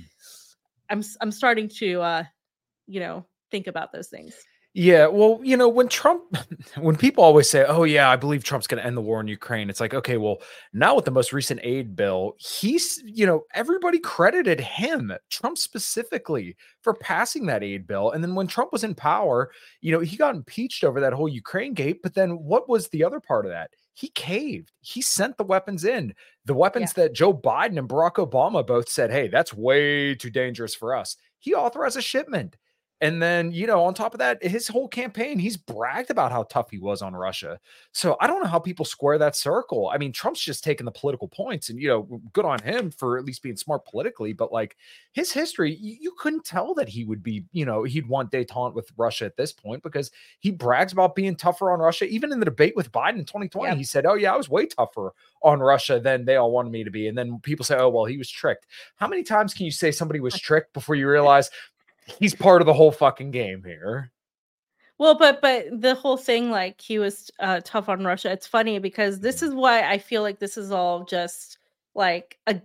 I'm I'm starting to uh you know think about those things. Yeah, well, you know, when Trump, when people always say, "Oh yeah, I believe Trump's going to end the war in Ukraine," it's like, okay, well, now with the most recent aid bill, he's, you know, everybody credited him, Trump specifically, for passing that aid bill. And then when Trump was in power, you know, he got impeached over that whole Ukraine gate. But then what was the other part of that? He caved. He sent the weapons in, the weapons that Joe Biden and Barack Obama both said, "Hey, that's way too dangerous for us." He authorized a shipment. And then, you know, on top of that, his whole campaign, he's bragged about how tough he was on Russia. So I don't know how people square that circle. I mean, Trump's just taking the political points, and, you know, good on him for at least being smart politically. But like his history, you, you couldn't tell that he would be, you know, he'd want détente with Russia at this point, because he brags about being tougher on Russia. Even in the debate with Biden in twenty twenty, yep. he said, oh, yeah, I was way tougher on Russia than they all wanted me to be. And then people say, oh, well, he was tricked. How many times can you say somebody was tricked before you realize he's part of the whole fucking game here? Well, but but the whole thing, like he was uh, tough on Russia. It's funny because this is why I feel like this is all just like a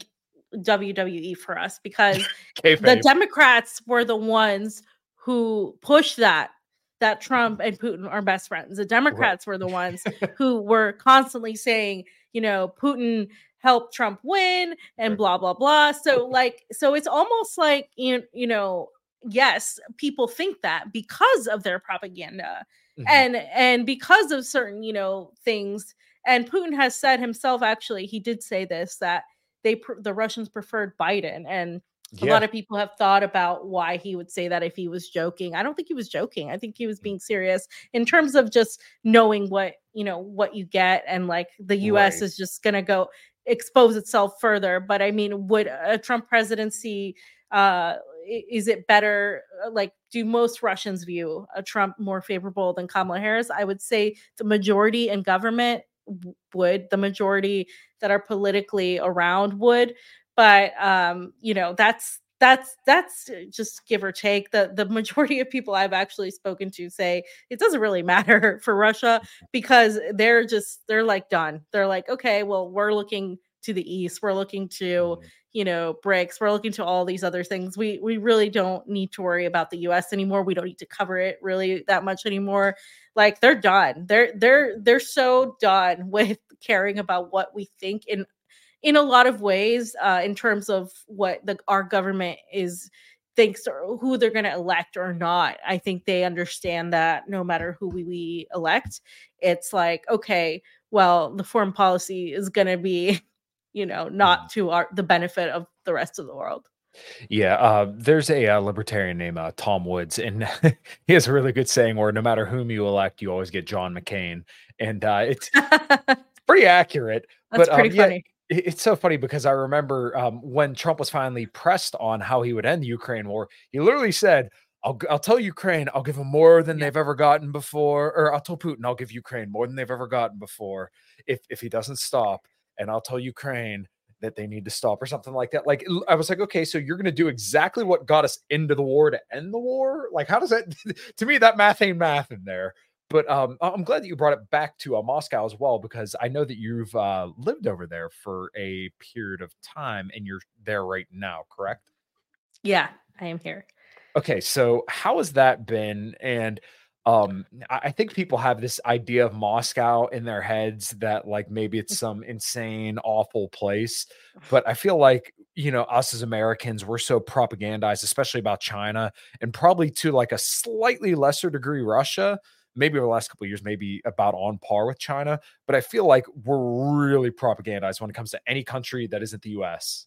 W W E for us, because the Democrats were the ones who pushed that that Trump and Putin are best friends. The Democrats right. were the ones who were constantly saying, you know, Putin helped Trump win and right. blah blah blah. So like, so it's almost like you you know. Yes, people think that because of their propaganda mm-hmm. and and because of certain, you know, things. And Putin has said himself, actually, he did say this, that they pr- the Russians preferred Biden. And yeah. a lot of people have thought about why he would say that, if he was joking. I don't think he was joking. I think he was being serious in terms of just knowing what, you know, what you get. And like the U S right. is just going to go expose itself further. But I mean, would a Trump presidency, uh, is it better? Like, do most Russians view a Trump more favorable than Kamala Harris? I would say the majority in government would, the majority that are politically around would, but um, you know, that's that's that's just give or take. The the majority of people I've actually spoken to say it doesn't really matter for Russia, because they're just they're like done. They're like, okay, well, we're looking to the east, we're looking to, you know, BRICS, we're looking to all these other things. We we really don't need to worry about the U S anymore. We don't need to cover it really that much anymore. Like they're done. They're they're they're so done with caring about what we think in in a lot of ways, uh, in terms of what the our government is thinks or who they're going to elect or not. I think they understand that no matter who we, we elect, it's like, okay, well, the foreign policy is going to be, you know, not to our the benefit of the rest of the world. Yeah, uh, there's a uh, libertarian named uh, Tom Woods, and he has a really good saying where no matter whom you elect, you always get John McCain, and uh, it's pretty accurate. That's but, pretty um, funny. Yeah, it- it's so funny because I remember um, when Trump was finally pressed on how he would end the Ukraine war, he literally said, I'll, g- I'll tell Ukraine I'll give them more than Yeah. they've ever gotten before, or I'll tell Putin I'll give Ukraine more than they've ever gotten before if if he doesn't stop, and I'll tell Ukraine that they need to stop, or something like that. Like l- I was like, okay, so you're going to do exactly what got us into the war to end the war? Like, how does that? To me, that math ain't math in there. But um, I- I'm glad that you brought it back to uh, Moscow as well, because I know that you've uh, lived over there for a period of time, and you're there right now, correct? Yeah, I am here. Okay, so how has that been? And um, I I think people have this idea of Moscow in their heads that like maybe it's some insane, awful place. But I feel like, you know, us as Americans, we're so propagandized, especially about China, and probably to like a slightly lesser degree, Russia. Maybe over the last couple of years, maybe about on par with China. But I feel like we're really propagandized when it comes to any country that isn't the U S.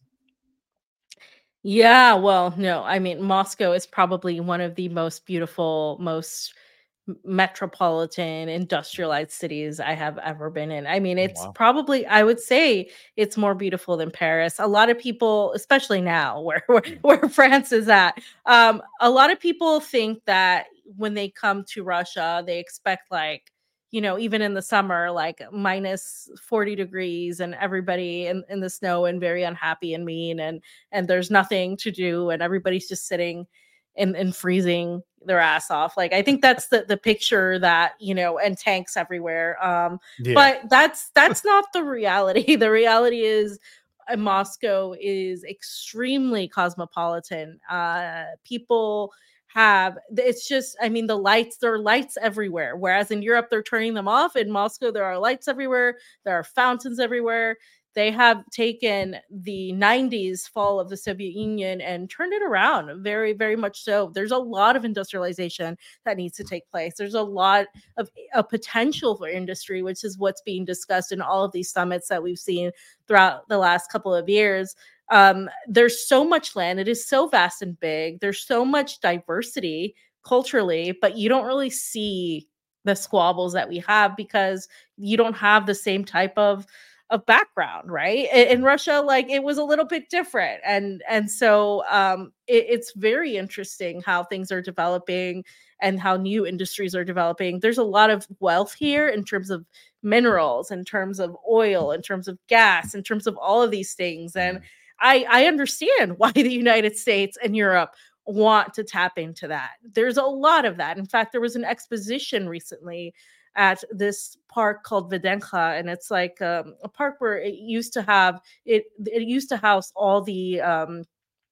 Yeah, well, no, I mean, Moscow is probably one of the most beautiful, most m- metropolitan, industrialized cities I have ever been in. I mean, it's Wow. probably, I would say it's more beautiful than Paris. A lot of people, especially now where where, Mm. where France is at, um, a lot of people think that when they come to Russia, they expect like, you know, even in the summer, like minus forty degrees and everybody in, in the snow and very unhappy and mean, and and there's nothing to do and everybody's just sitting and, and freezing their ass off. Like I think that's the the picture that, you know, and tanks everywhere. Um, Yeah. but that's that's not the reality. The reality is uh, Moscow is extremely cosmopolitan. Uh, people have it's just I mean the lights there are lights everywhere, whereas in Europe they're turning them off. In Moscow there are lights everywhere, there are fountains everywhere. They have taken the nineties fall of the Soviet Union and turned it around very, very much so. There's a lot of industrialization that needs to take place. There's a lot of a potential for industry, which is what's being discussed in all of these summits that we've seen throughout the last couple of years. Um, there's so much land. It is so vast and big. There's so much diversity culturally, but you don't really see the squabbles that we have because you don't have the same type of of background, right? In, in Russia, like it was a little bit different, and and so um, it, it's very interesting how things are developing and how new industries are developing. There's a lot of wealth here in terms of minerals, in terms of oil, in terms of gas, in terms of all of these things, and I I understand why the United States and Europe want to tap into that. There's a lot of that. In fact, there was an exposition recently at this park called Videnka, and it's like um, a park where it used to have it. It used to house all the um,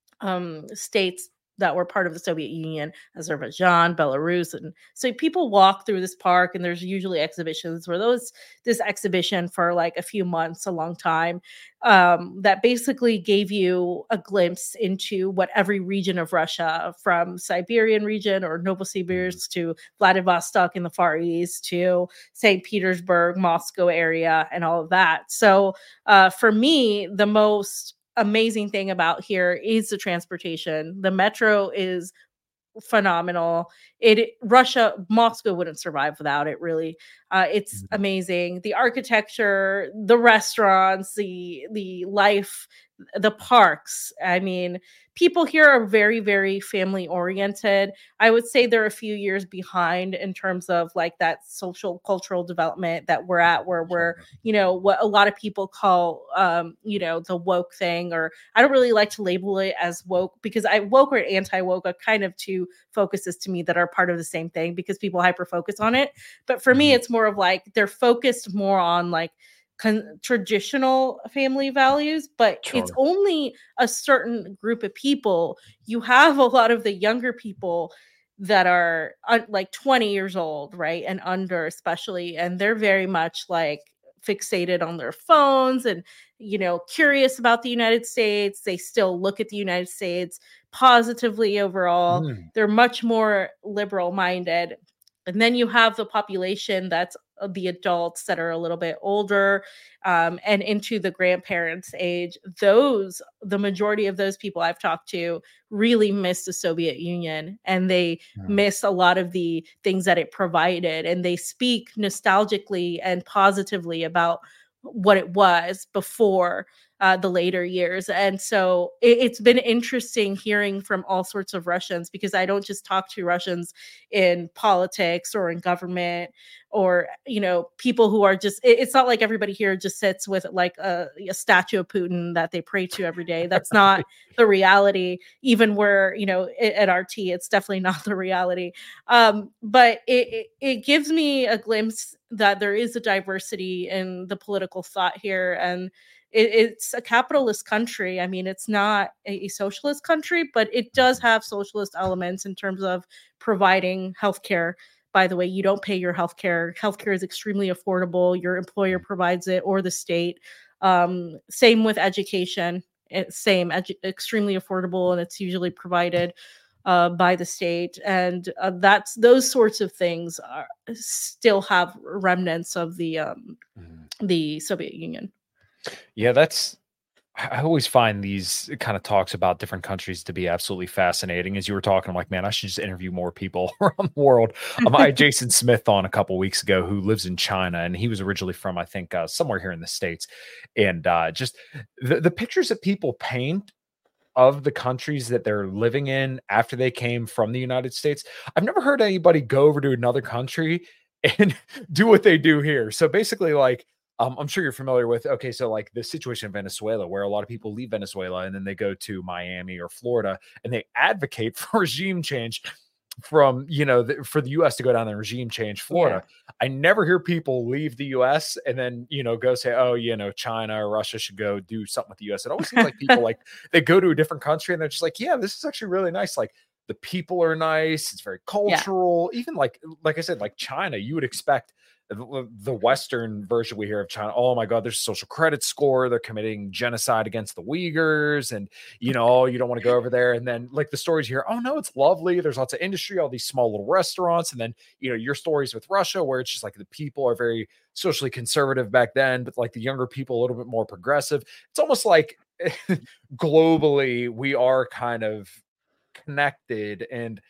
um, states that were part of the Soviet Union, Azerbaijan, Belarus, and so people walk through this park, and there's usually exhibitions where those this exhibition for like a few months, a long time, um, that basically gave you a glimpse into what every region of Russia, from Siberian region or Novosibirsk to Vladivostok in the Far East to Saint Petersburg, Moscow area, and all of that. So uh, for me, the most amazing thing about here is the transportation. The metro is phenomenal. It Russia, Moscow wouldn't survive without it, really. Uh, it's Mhm. amazing. The architecture, the restaurants, the the life, the parks. I mean, people here are very, very family oriented. I would say they're a few years behind in terms of like that social cultural development that we're at, where we're, you know, what a lot of people call, um, you know, the woke thing, or I don't really like to label it as woke because I woke or anti-woke are kind of two focuses to me that are part of the same thing because people hyper focus on it. But for me, Mhm. it's more of like they're focused more on like con- traditional family values, but it's Sure. only a certain group of people. You have a lot of the younger people that are uh, like twenty years old, right? And under, especially, and they're very much like fixated on their phones and, you know, curious about the United States. They still look at the United States positively overall. Mm. They're much more liberal minded. And then you have the population that's uh, the adults that are a little bit older um, and into the grandparents' age. Those, the majority of those people I've talked to really miss the Soviet Union, and they Mm. miss a lot of the things that it provided. And they speak nostalgically and positively about what it was before uh, the later years. And so it, it's been interesting hearing from all sorts of Russians because I don't just talk to Russians in politics or in government or, you know, people who are just, it, it's not like everybody here just sits with like a, a statue of Putin that they pray to every day. That's not the reality, even where, you know, i- at R T, it's definitely not the reality. Um, but it, it, it gives me a glimpse that there is a diversity in the political thought here. And it, it's a capitalist country. I mean, it's not a, a socialist country, but it does have socialist elements in terms of providing healthcare. By the way, you don't pay your healthcare. Healthcare is extremely affordable. Your employer provides it or the state. Um, same with education. It's same, edu- extremely affordable, and it's usually provided uh, by the state. And uh, that's those sorts of things are, still have remnants of the um, Mhm. the Soviet Union. Yeah, that's I I always find these kind of talks about different countries to be absolutely fascinating. As you were talking, I'm like, man, I should just interview more people around the world. Um, I had Jason Smith on a couple weeks ago who lives in China, and he was originally from, I think, uh, somewhere here in the States. And uh, just the, the pictures that people paint of the countries that they're living in after they came from the United States, I've never heard anybody go over to another country and do what they do here. So basically, like, um, I'm sure you're familiar with, okay, so like the situation in Venezuela, where a lot of people leave Venezuela and then they go to Miami or Florida and they advocate for regime change from, you know, the, for the U S to go down the regime change Florida. I never hear people leave the U S and then, you know, go say, oh, you know, China or Russia should go do something with the U S. It always seems like people like they go to a different country and they're just like, yeah, this is actually really nice. Like the people are nice. It's very Yeah. cultural. Even like, like I said, like China, you would expect the the Western version we hear of China. Oh my God, there's a social credit score. They're committing genocide against the Uyghurs. And, you know, oh, you don't want to go over there. And then like the stories here, oh no, it's lovely. There's lots of industry, all these small little restaurants. And then, you know, your stories with Russia, where it's just like the people are very socially conservative back then, but like the younger people, a little bit more progressive. It's almost like globally, we are kind of connected. And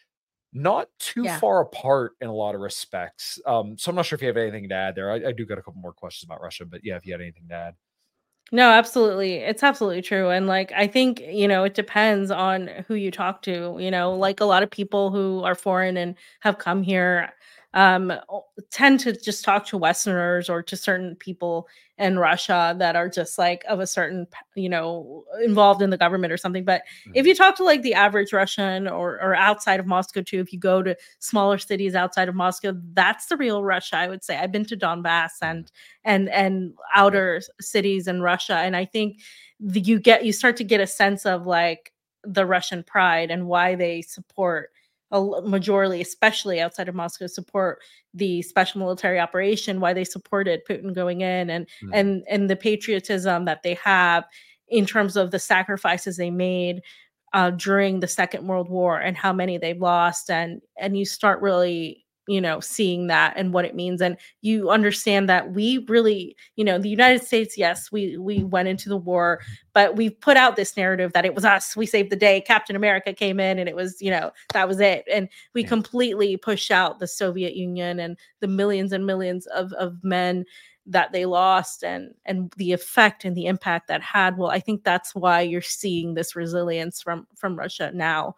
not too Yeah. far apart in a lot of respects. Um, so I'm not sure if you have anything to add there. I, I do got a couple more questions about Russia, but yeah, if you had anything to add. No, absolutely. It's absolutely true. And like, I think, you know, it depends on who you talk to. You know, like a lot of people who are foreign and have come here um, o- tend to just talk to Westerners or to certain people in Russia that are just like of a certain, p- you know, involved in the government or something. But if Mhm. you talk to like the average Russian or, or outside of Moscow too, if you go to smaller cities outside of Moscow, that's the real Russia, I would say. I've been to Donbass and and and outer s- cities in Russia, and I think the, you get you start to get a sense of like the Russian pride and why they support a l- majority, especially outside of Moscow, support the special military operation, why they supported Putin going in, and Mhm. and and the patriotism that they have in terms of the sacrifices they made uh, during the Second World War and how many they've lost, and and you start really you know seeing that and what it means, and you understand that we really, you know, the United States, yes, we we went into the war, but we've put out this narrative that it was us, we saved the day, Captain America came in and it was, you know, that was it. And we Yeah. completely push out the Soviet Union and the millions and millions of of men that they lost, and and the effect and the impact that had. Well, I think that's why you're seeing this resilience from from Russia now.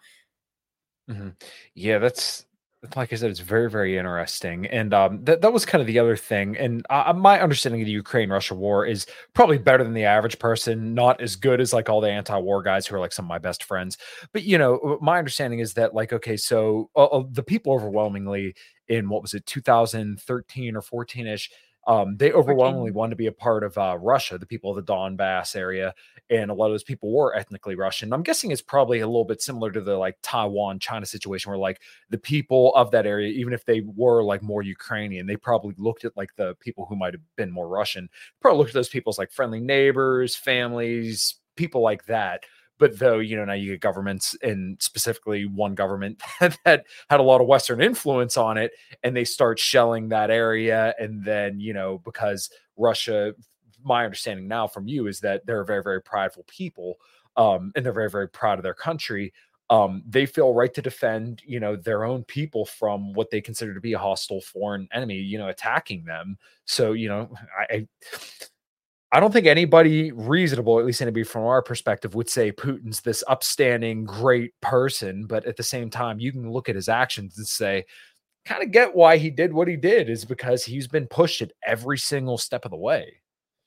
Mhm. Yeah, that's that's- like I said, it's very, very interesting. And um, that that was kind of the other thing. And uh, uh, my understanding of the Ukraine-Russia war is probably better than the average person, not as good as like all the anti-war guys who are like some of my best friends. But you know, uh, my understanding is that like, okay, so uh, uh, the people overwhelmingly in what was it, two thousand thirteen or fourteen ish. Um, they overwhelmingly fourteen. wanted to be a part of uh, Russia, the people of the Donbass area, and a lot of those people were ethnically Russian. I'm guessing it's probably a little bit similar to the like Taiwan China situation where like the people of that area, even if they were like more Ukrainian, they probably looked at like the people who might have been more Russian, probably looked at those people as like friendly neighbors, families, people like that. But though, you know, now you get governments, and specifically one government that had a lot of Western influence on it, and they start shelling that area. And then, you know, because Russia, my understanding now from you is that they're a very, very prideful people, um, and they're very, very proud of their country. Um, they feel right to defend, you know, their own people from what they consider to be a hostile foreign enemy, you know, attacking them. So, you know, I, I I don't think anybody reasonable, at least anybody from our perspective, would say Putin's this upstanding, great person. But at the same time, you can look at his actions and say, kind of get why he did what he did is because he's been pushed at every single step of the way.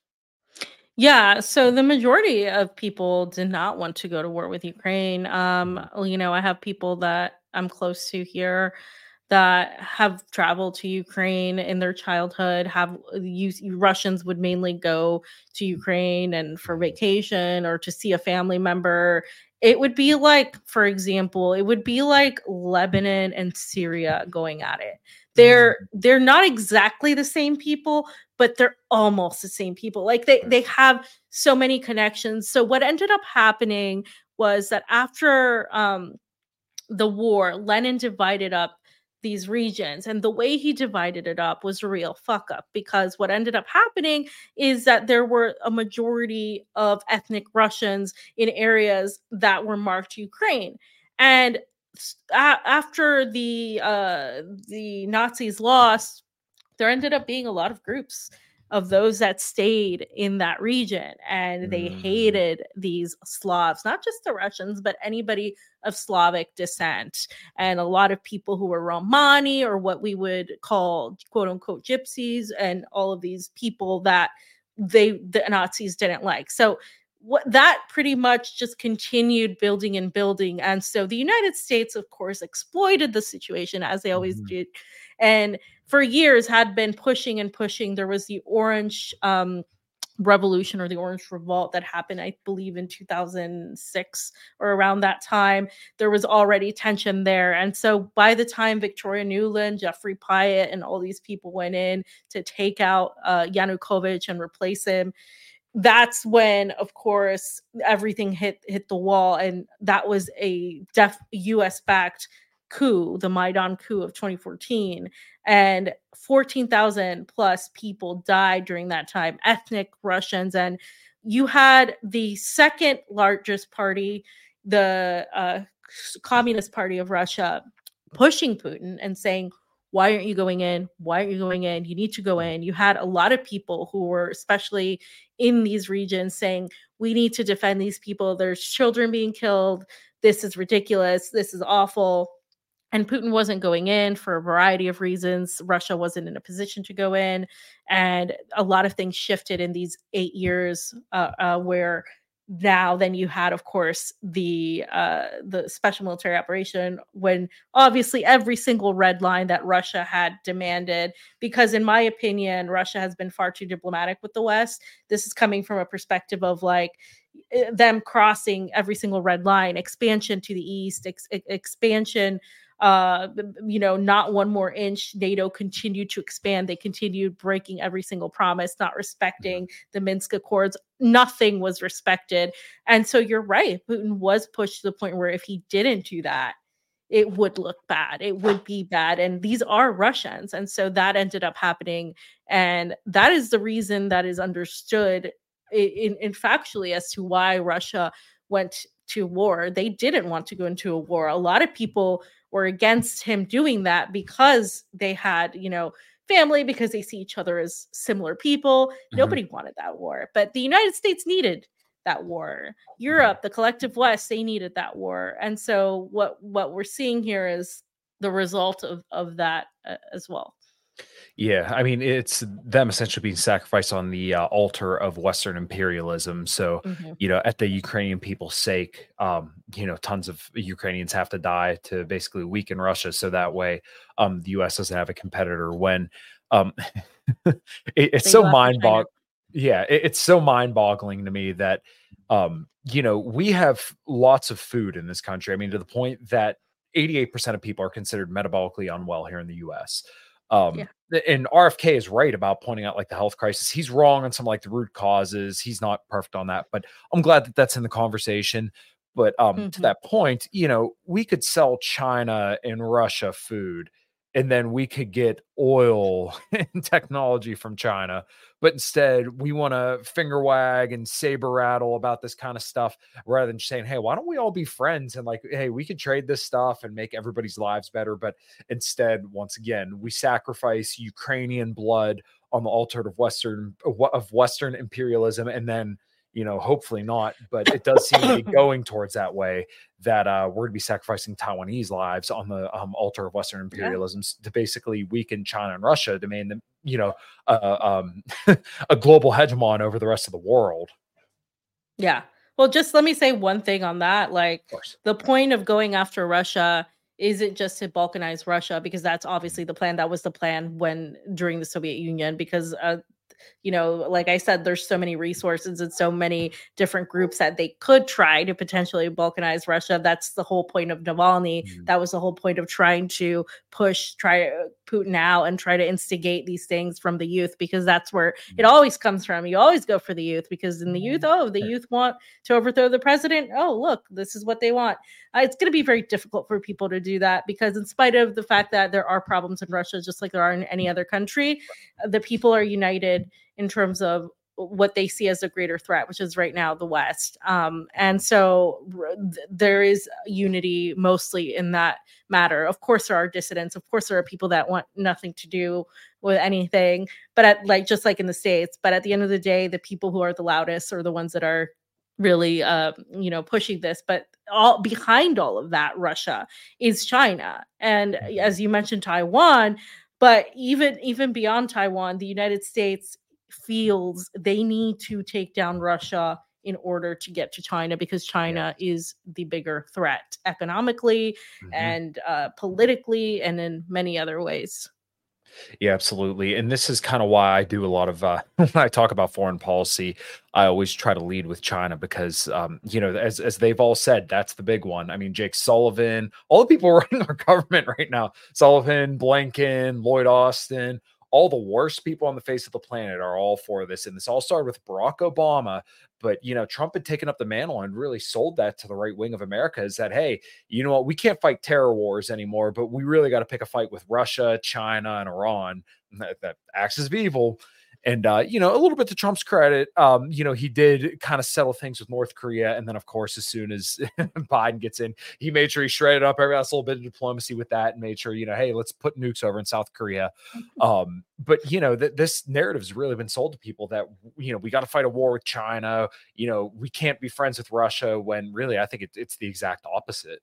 Yeah, so the majority of people did not want to go to war with Ukraine. Um, Mhm. you know, I have people that I'm close to here that have traveled to Ukraine in their childhood. Have used Russians would mainly go to Ukraine and for Mhm. vacation or to see a family member. It would be like, for example, it would be like Lebanon and Syria going at it. They're Mhm. they're not exactly the same people, but they're almost the same people. Like they Right. they have so many connections. So what ended up happening was that after um the war, Lenin divided up these regions. And the way he divided it up was a real fuck up, because what ended up happening is that there were a majority of ethnic Russians in areas that were marked Ukraine. And s- a- after the uh, the Nazis lost, there ended up being a lot of groups of those that stayed in that region, and they Mm. hated these Slavs, not just the Russians, but anybody of Slavic descent. And a lot of people who were Romani, or what we would call quote unquote gypsies, and all of these people that they the Nazis didn't like. So what that pretty much just continued building and building. And so the United States, of course, exploited the situation as they always Mhm. did. And for years had been pushing and pushing. There was the Orange um, Revolution, or the Orange Revolt, that happened, I believe, in two thousand six or around that time. There was already tension there. And so by the time Victoria Nuland, Jeffrey Pyatt, and all these people went in to take out uh, Yanukovych and replace him, that's when, of course, everything hit hit the wall. And that was a def U S backed coup, the Maidan coup of twenty fourteen. And fourteen thousand plus people died during that time, ethnic Russians. And you had the second largest party, the uh, Communist Party of Russia, pushing Putin and saying, why aren't you going in? Why aren't you going in? You need to go in. You had a lot of people who were, especially in these regions, saying, we need to defend these people. There's children being killed. This is ridiculous. This is awful. And Putin wasn't going in for a variety of reasons. Russia wasn't in a position to go in. And a lot of things shifted in these eight years uh, uh, where now then you had, of course, the uh, the special military operation, when obviously every single red line that Russia had demanded, because in my opinion, Russia has been far too diplomatic with the West. This is coming from a perspective of like them crossing every single red line, expansion to the east, ex- expansion uh you know not one more inch. NATO continued to expand. They continued breaking every single promise, not respecting the Minsk Accords. Nothing was respected. And so you're right, Putin was pushed to the point where if he didn't do that, it would look bad. It would be bad. And these are Russians. And so that ended up happening. And that is the reason that is understood in, in factually as to why Russia went to war. They didn't want to go into a war. A lot of people were against him doing that because they had, you know, family, because they see each other as similar people. Mm-hmm. Nobody wanted that war, but the United States needed that war. Europe, the collective West, they needed that war. And so what, what we're seeing here is the result of, of that uh, as well. Yeah, I mean, it's them essentially being sacrificed on the uh, altar of Western imperialism. So, mm-hmm. you know, at the Ukrainian people's sake, um, you know, tons of Ukrainians have to die to basically weaken Russia. So that way, um, the U S doesn't have a competitor when um, it, it's they so mind-boggling. Yeah, it, it's so mind-boggling to me that, um, you know, we have lots of food in this country. I mean, to the point that eighty-eight percent of people are considered metabolically unwell here in the U S. Um, yeah. And R F K is right about pointing out like the health crisis. He's wrong on some like the root causes. He's not perfect on that, but I'm glad that that's in the conversation. But um, mm-hmm. to that point, you know, we could sell China and Russia food, and then we could get oil and technology from China. But instead, we want to finger wag and saber rattle about this kind of stuff rather than saying, hey, why don't we all be friends? And like, hey, we could trade this stuff and make everybody's lives better. But instead, once again, we sacrifice Ukrainian blood on the altar of Western of Western imperialism. And then, you know, hopefully not, but it does seem to be going towards that way, that uh, we're going to be sacrificing Taiwanese lives on the um, altar of Western imperialism yeah. to basically weaken China and Russia, to make them, you know, uh, um, a global hegemon over the rest of the world. Yeah. Well, just let me say one thing on that. Like, the point of going after Russia isn't just to balkanize Russia, because that's obviously the plan. That was the plan when during the Soviet Union, because uh, you know, like I said, there's so many resources and so many different groups that they could try to potentially balkanize Russia. That's the whole point of Navalny. Mm-hmm. That was the whole point of trying to push, try Putin out and try to instigate these things from the youth, because that's where mm-hmm. it always comes from. You always go for the youth, because in the youth, oh, the youth want to overthrow the president. Oh, look, this is what they want. Uh, it's going to be very difficult for people to do that, because in spite of the fact that there are problems in Russia, just like there are in any other country, the people are united in terms of what they see as a greater threat, which is right now the West. Um, and so th- there is unity mostly in that matter. Of course, there are dissidents. Of course, there are people that want nothing to do with anything, but at, like, just like in the States, but at the end of the day, the people who are the loudest are the ones that are really, uh, you know, pushing this. But all behind all of that, Russia is China. And as you mentioned, Taiwan, but even, even beyond Taiwan, the United States feels they need to take down Russia in order to get to China, because China yeah. is the bigger threat economically mm-hmm. and uh, politically and in many other ways. Yeah, absolutely. And this is kind of why I do a lot of, uh, when I talk about foreign policy, I always try to lead with China, because, um, you know, as, as they've all said, that's the big one. I mean, Jake Sullivan, all the people running our government right now, Sullivan, Blinken, Lloyd Austin, all the worst people on the face of the planet are all for this. And this all started with Barack Obama. But, you know, Trump had taken up the mantle and really sold that to the right wing of America, is that, hey, you know what, we can't fight terror wars anymore, but we really got to pick a fight with Russia, China, and Iran. That, that axis of evil. And, uh, you know, a little bit to Trump's credit, um, you know, he did kind of settle things with North Korea. And then, of course, as soon as Biden gets in, he made sure he shredded up every last little bit of diplomacy with that and made sure, you know, hey, let's put nukes over in South Korea. Um, but, you know, th- this narrative has really been sold to people that, you know, we got to fight a war with China. You know, we can't be friends with Russia, when really I think it, it's the exact opposite.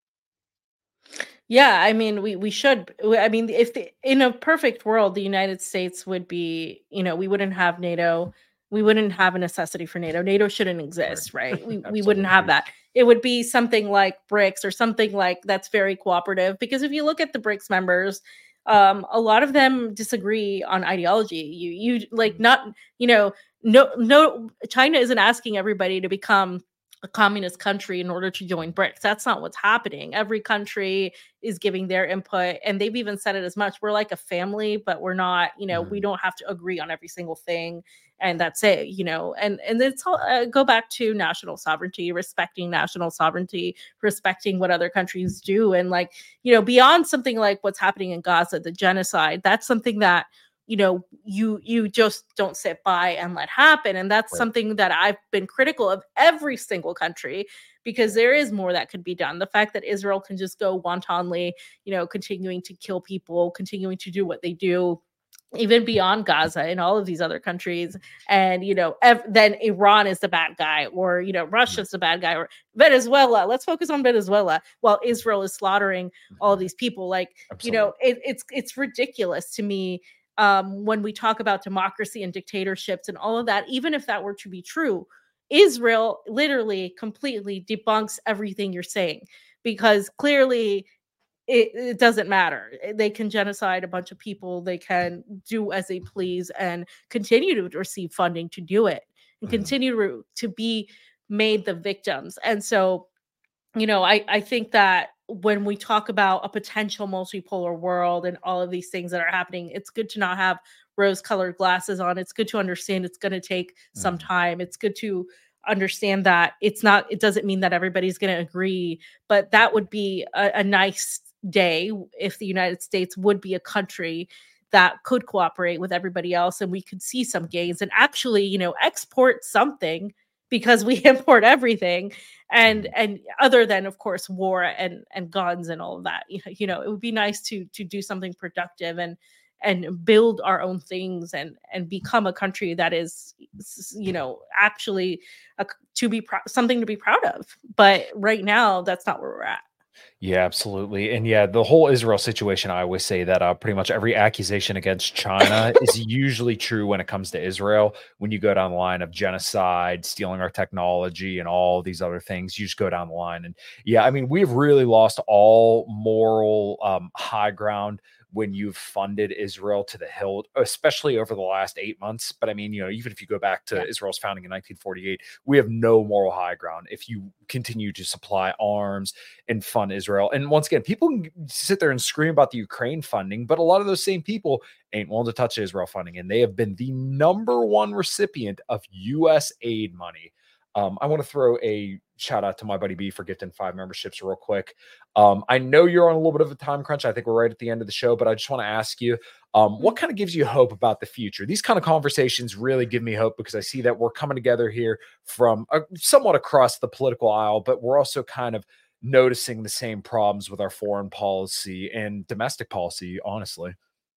Yeah, I mean, we we should. w- I mean, if the in a perfect world, the United States would be, you know, we wouldn't have NATO. We wouldn't have a necessity for NATO. NATO shouldn't Right. exist, right? We we wouldn't have Absolutely. that. It would be something like BRICS or something like that's very cooperative. Because if you look at the BRICS members, um, a lot of them disagree on ideology. You you like Mhm. not, you know, no no China isn't asking everybody to become a communist country in order to join BRICS. That's not what's happening. Every country is giving their input, and they've even said it as much. We're like a family, but we're not, you know, we Mhm. don't have to agree on every single thing, and that's it, you know. And and it's all uh, go back to national sovereignty, respecting national sovereignty, respecting what other countries do, and like, you know, beyond something like what's happening in Gaza, the genocide. That's something that, you know, you you just don't sit by and let happen. And that's Right. something that I've been critical of every single country, because there is more that could be done. The fact that Israel can just go wantonly, you know, continuing to kill people, continuing to do what they do, even beyond Gaza in all of these other countries. And, you know, ev- then Iran is the bad guy, or, you know, Mhm. Russia's the bad guy, or Venezuela. Let's focus on Venezuela while Israel is slaughtering all of Mhm. these people. Like, you Absolutely. know, it, it's it's ridiculous to me, um, when we talk about democracy and dictatorships and all of that. Even if that were to be true, Israel literally completely debunks everything you're saying, because clearly it, it doesn't matter. Eh, They can genocide a bunch of people, they can do as they please, and continue to receive funding to do it, and Mhm. continue to, to be made the victims. And so, you know, I, I think that when we talk about a potential multipolar world and all of these things that are happening, it's good to not have rose colored glasses on. It's good to understand it's going to take some Mhm. time. It's good to understand that it's not, it doesn't mean that everybody's going to agree, but that would be a, a nice day if the United States would be a country that could cooperate with everybody else, and we could see some gains and actually, you know, export something, because we import everything. and Mhm. and other than, of course, war and and guns and all of that, you know, you know, it would be nice to to do something productive and and build our own things, and and become a country that is, s- you know, actually a, c- to be prou- something to be proud of. But right now, that's not where we're at. Yeah, absolutely. And yeah, the whole Israel situation, I always say that uh, pretty much every accusation against China is usually true when it comes to Israel. When you go down the line of genocide, stealing our technology, and all these other things, you just go down the line. And yeah, I mean, we've really lost all moral um, high ground when you've funded Israel to the hilt, especially over the last eight months. But I mean, you know, even if you go back to Yeah. Israel's founding in nineteen forty-eight, we have no moral high ground if you continue to supply arms and fund Israel. And once again, people can sit there and scream about the Ukraine funding, but a lot of those same people ain't willing to touch Israel funding, and they have been the number one recipient of U S aid money. Um, I want to throw a shout out to my buddy B for gifting five memberships real quick. Um, I know you're on a little bit of a time crunch. I think we're right at the end of the show, but I just want to ask you, um, what Mhm. kind of gives you hope about the future? These kind of conversations really give me hope, because I see that we're coming together here from uh, somewhat across the political aisle, but we're also kind of noticing the same problems with our foreign policy and domestic policy, honestly.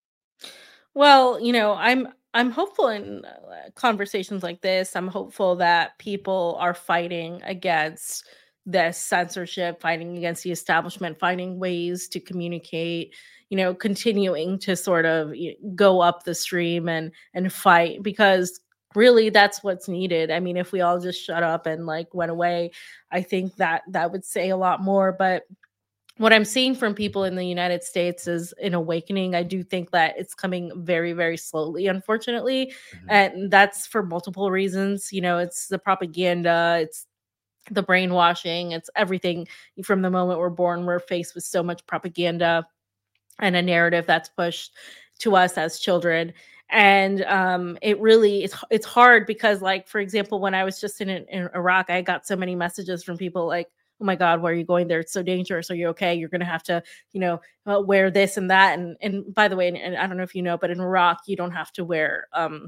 Well, you know, I'm I'm hopeful in uh, conversations like this. I'm hopeful that people are fighting against this censorship, fighting against the establishment, finding ways to communicate, you know, continuing to sort of y- go up the stream and and fight, because really that's what's needed. I mean, if we all just shut up and like went away, I think that that would say a lot more. But what I'm seeing from people in the United States is an awakening. I do think that it's coming very, very slowly, unfortunately. Mhm. And that's for multiple reasons. You know, it's the propaganda, it's the brainwashing, it's everything. From the moment we're born, we're faced with so much propaganda and a narrative that's pushed to us as children. And um it really, it's it's hard, because like, for example, when I was just in, in Iraq, I got so many messages from people like, oh my god, why are you going there? It's so dangerous. Are you okay? You're gonna have to, you know, uh, wear this and that. And and by the way, and, and I don't know if you know, but in Iraq you don't have to wear um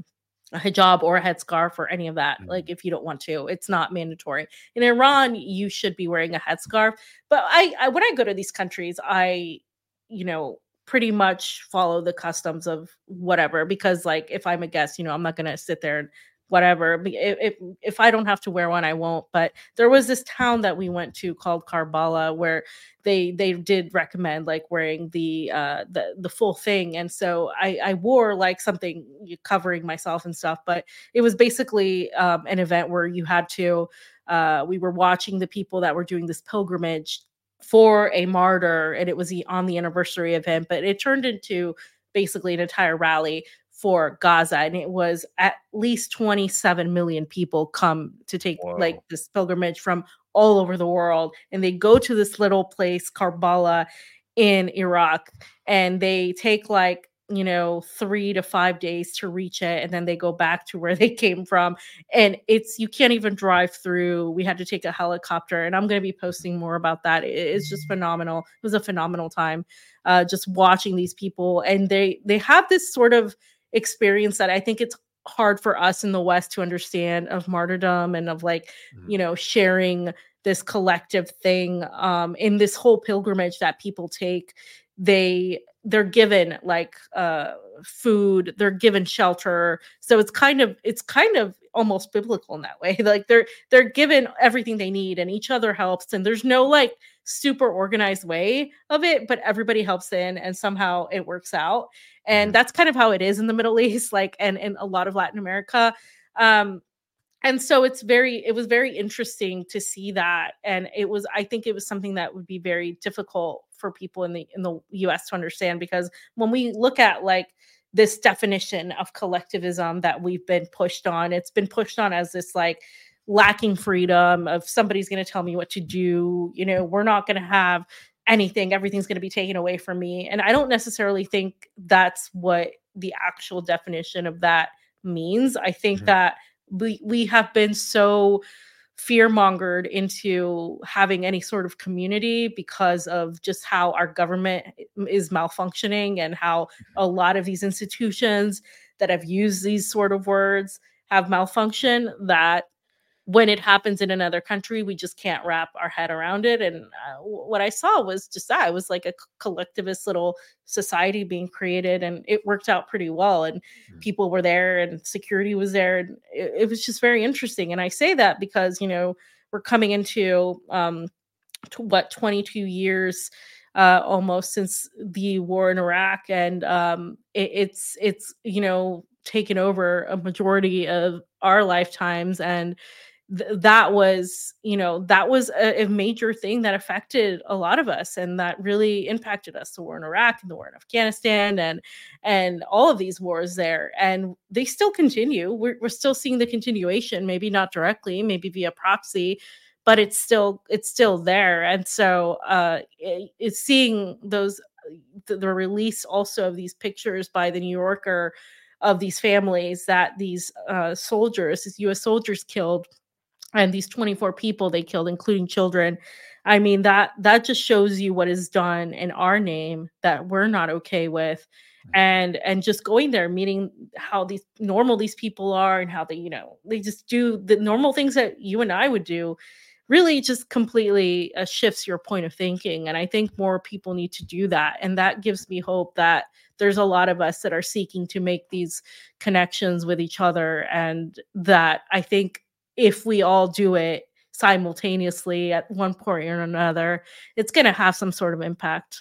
a hijab or a headscarf or any of that. Mhm. Like if you don't want to, it's not mandatory. In Iran, you should be wearing a headscarf. But I, I when I go to these countries, I, you know, pretty much follow the customs of whatever, because like if I'm a guest, you know, I'm not gonna sit there and whatever. Be- If, if if I don't have to wear one, I won't. But there was this town that we went to called Karbala where they they did recommend like wearing the uh the the full thing, and so I I wore like something covering myself and stuff, but it was basically um an event where you had to uh we were watching the people that were doing this pilgrimage for a martyr, and it was the, on the anniversary of him, but it turned into basically an entire rally for Gaza, and it was at least twenty-seven million people come to take Whoa. like this pilgrimage from all over the world, and they go to this little place Karbala in Iraq, and they take like, you know, three to five days to reach it, and then they go back to where they came from, and it's you can't even drive through. We had to take a helicopter, and I'm going to be posting more about that. It- it's just phenomenal. It was a phenomenal time, uh, just watching these people, and they they have this sort of experience that I think it's hard for us in the West to understand, of martyrdom and of like, Mhm. you know, sharing this collective thing. Um, in this whole pilgrimage that people take, they they're given like uh food, they're given shelter, so it's kind of it's kind of almost biblical in that way. Like they're they're given everything they need, and each other helps, and there's no like super organized way of it, but everybody helps in, and somehow it works out. And Mhm. that's kind of how it is in the Middle East, like, and in a lot of Latin America. um and so it's very it was very interesting to see that, and it was I think it was something that would be very difficult for people in the in the U S to understand, because when we look at like this definition of collectivism that we've been pushed on, it's been pushed on as this like lacking freedom of somebody's going to tell me what to do, you know, we're not going to have anything, everything's going to be taken away from me. And I don't necessarily think that's what the actual definition of that means. I think Mhm. that we we have been so fear mongered into having any sort of community because of just how our government is malfunctioning, and how a lot of these institutions that have used these sort of words have malfunctioned, that when it happens in another country, we just can't wrap our head around it. And uh, w- what I saw was just that it was like a c- collectivist little society being created, and it worked out pretty well. And Mhm. people were there, and security was there, and it, it was just very interesting. And I say that because, you know, we're coming into um, t- what twenty-two years uh, almost since the war in Iraq, and um, it, it's it's you know taken over a majority of our lifetimes, and th- that was you know that was a, a major thing that affected a lot of us, and that really impacted us. The war in Iraq and the war in Afghanistan, and and all of these wars there, and they still continue. We're, we're still seeing the continuation, maybe not directly, maybe via proxy, but it's still it's still there. And so uh it, it's seeing those the, the release also of these pictures by the New Yorker of these families that these uh soldiers these U S soldiers killed, and these twenty-four people they killed, including children. I mean, that that just shows you what is done in our name that we're not okay with. And and just going there, meeting how these normal these people are, and how they, you know, they just do the normal things that you and I would do, really just completely uh, shifts your point of thinking. And I think more people need to do that, and that gives me hope that there's a lot of us that are seeking to make these connections with each other, and that I think if we all do it simultaneously at one point or another, it's going to have some sort of impact.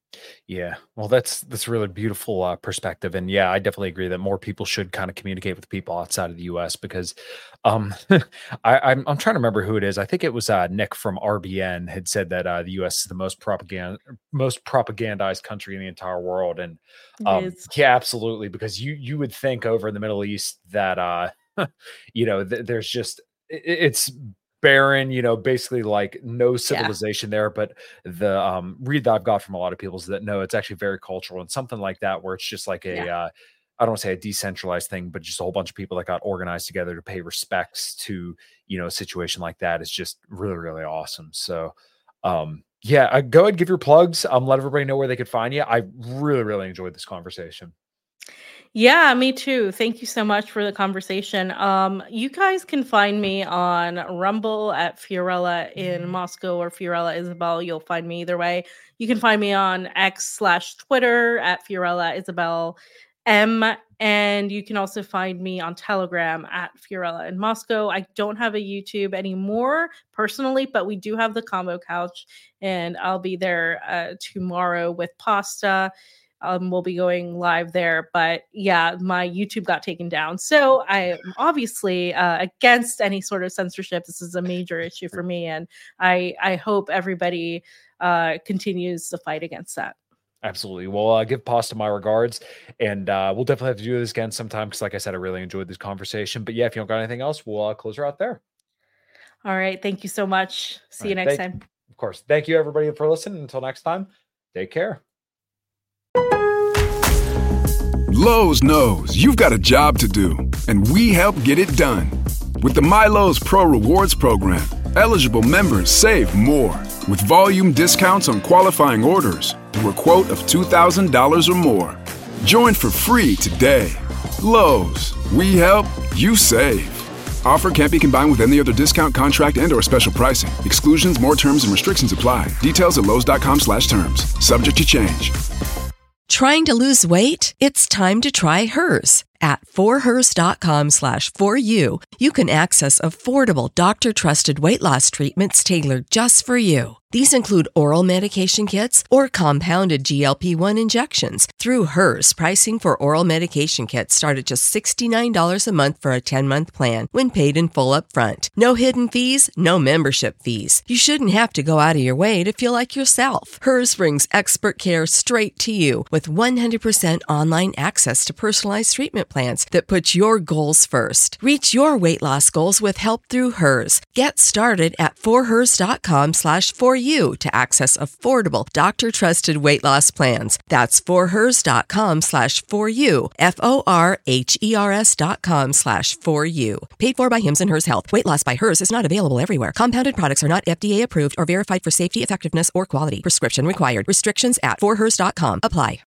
Yeah, well, that's that's a really beautiful uh, perspective, and yeah, I definitely agree that more people should kind of communicate with people outside of the U S because, um, I, I'm I'm trying to remember who it is. I think it was uh, Nick from R B N had said that uh, the U S is the most propaganda most propagandized country in the entire world, and It um, is. yeah, absolutely, because you you would think over in the Middle East that uh, you know, th- there's just i- i- it's barren, you know, basically like no Yeah. civilization there. But the um read that I've got from a lot of people is that no, it's actually very cultural and something like that, where it's just like a Yeah. uh I don't want to say a decentralized thing, but just a whole bunch of people that got organized together to pay respects to, you know, a situation like that is just really, really awesome. So um yeah, uh, go ahead, give your plugs, um, let everybody know where they could find you. I really, really enjoyed this conversation. Yeah, me too. Thank you so much for the conversation. Um, you guys can find me on Rumble at Fiorella in Moscow or Fiorella Isabel. You'll find me either way. You can find me on X slash Twitter at Fiorella Isabel M. And you can also find me on Telegram at Fiorella in Moscow. I don't have a YouTube anymore personally, but we do have the Combo Couch, and I'll be there uh, tomorrow with Pasta. Um, we'll be going live there. But yeah, my YouTube got taken down. So I am obviously uh, against any sort of censorship. This is a major issue for me. And I, I hope everybody uh, continues the fight against that. Absolutely. Well, uh, give Pasta my regards, and uh, we'll definitely have to do this again sometime because, like I said, I really enjoyed this conversation. But yeah, if you don't got anything else, we'll uh, close her out there. All right. Thank you so much. See All you right, next thank- time. Of course. Thank you, everybody, for listening. Until next time, take care. Lowe's knows you've got a job to do, and we help get it done. With the MyLowe's Pro Rewards program, eligible members save more with volume discounts on qualifying orders through a quote of two thousand dollars or more. Join for free today. Lowe's, we help, you save. Offer can't be combined with any other discount, contract, and or special pricing. Exclusions, more terms, and restrictions apply. Details at lowes.com slash terms. Subject to change. Trying to lose weight? It's time to try Hers. At forhers.com slash for you, you can access affordable doctor-trusted weight loss treatments tailored just for you. These include oral medication kits or compounded G L P one injections. Through Hers, pricing for oral medication kits start at just sixty-nine dollars a month for a ten-month plan when paid in full upfront. No hidden fees, no membership fees. You shouldn't have to go out of your way to feel like yourself. Hers brings expert care straight to you with one hundred percent online access to personalized treatment plans that put your goals first. Reach your weight loss goals with help through Hers. Get started at forhers.com slash for you to access affordable doctor-trusted weight loss plans. That's forhers.com slash for you. F-O-R-H-E-R-S dot com slash for you. Paid for by Hims and Hers Health. Weight loss by Hers is not available everywhere. Compounded products are not F D A approved or verified for safety, effectiveness, or quality. Prescription required. Restrictions at forhers dot com apply.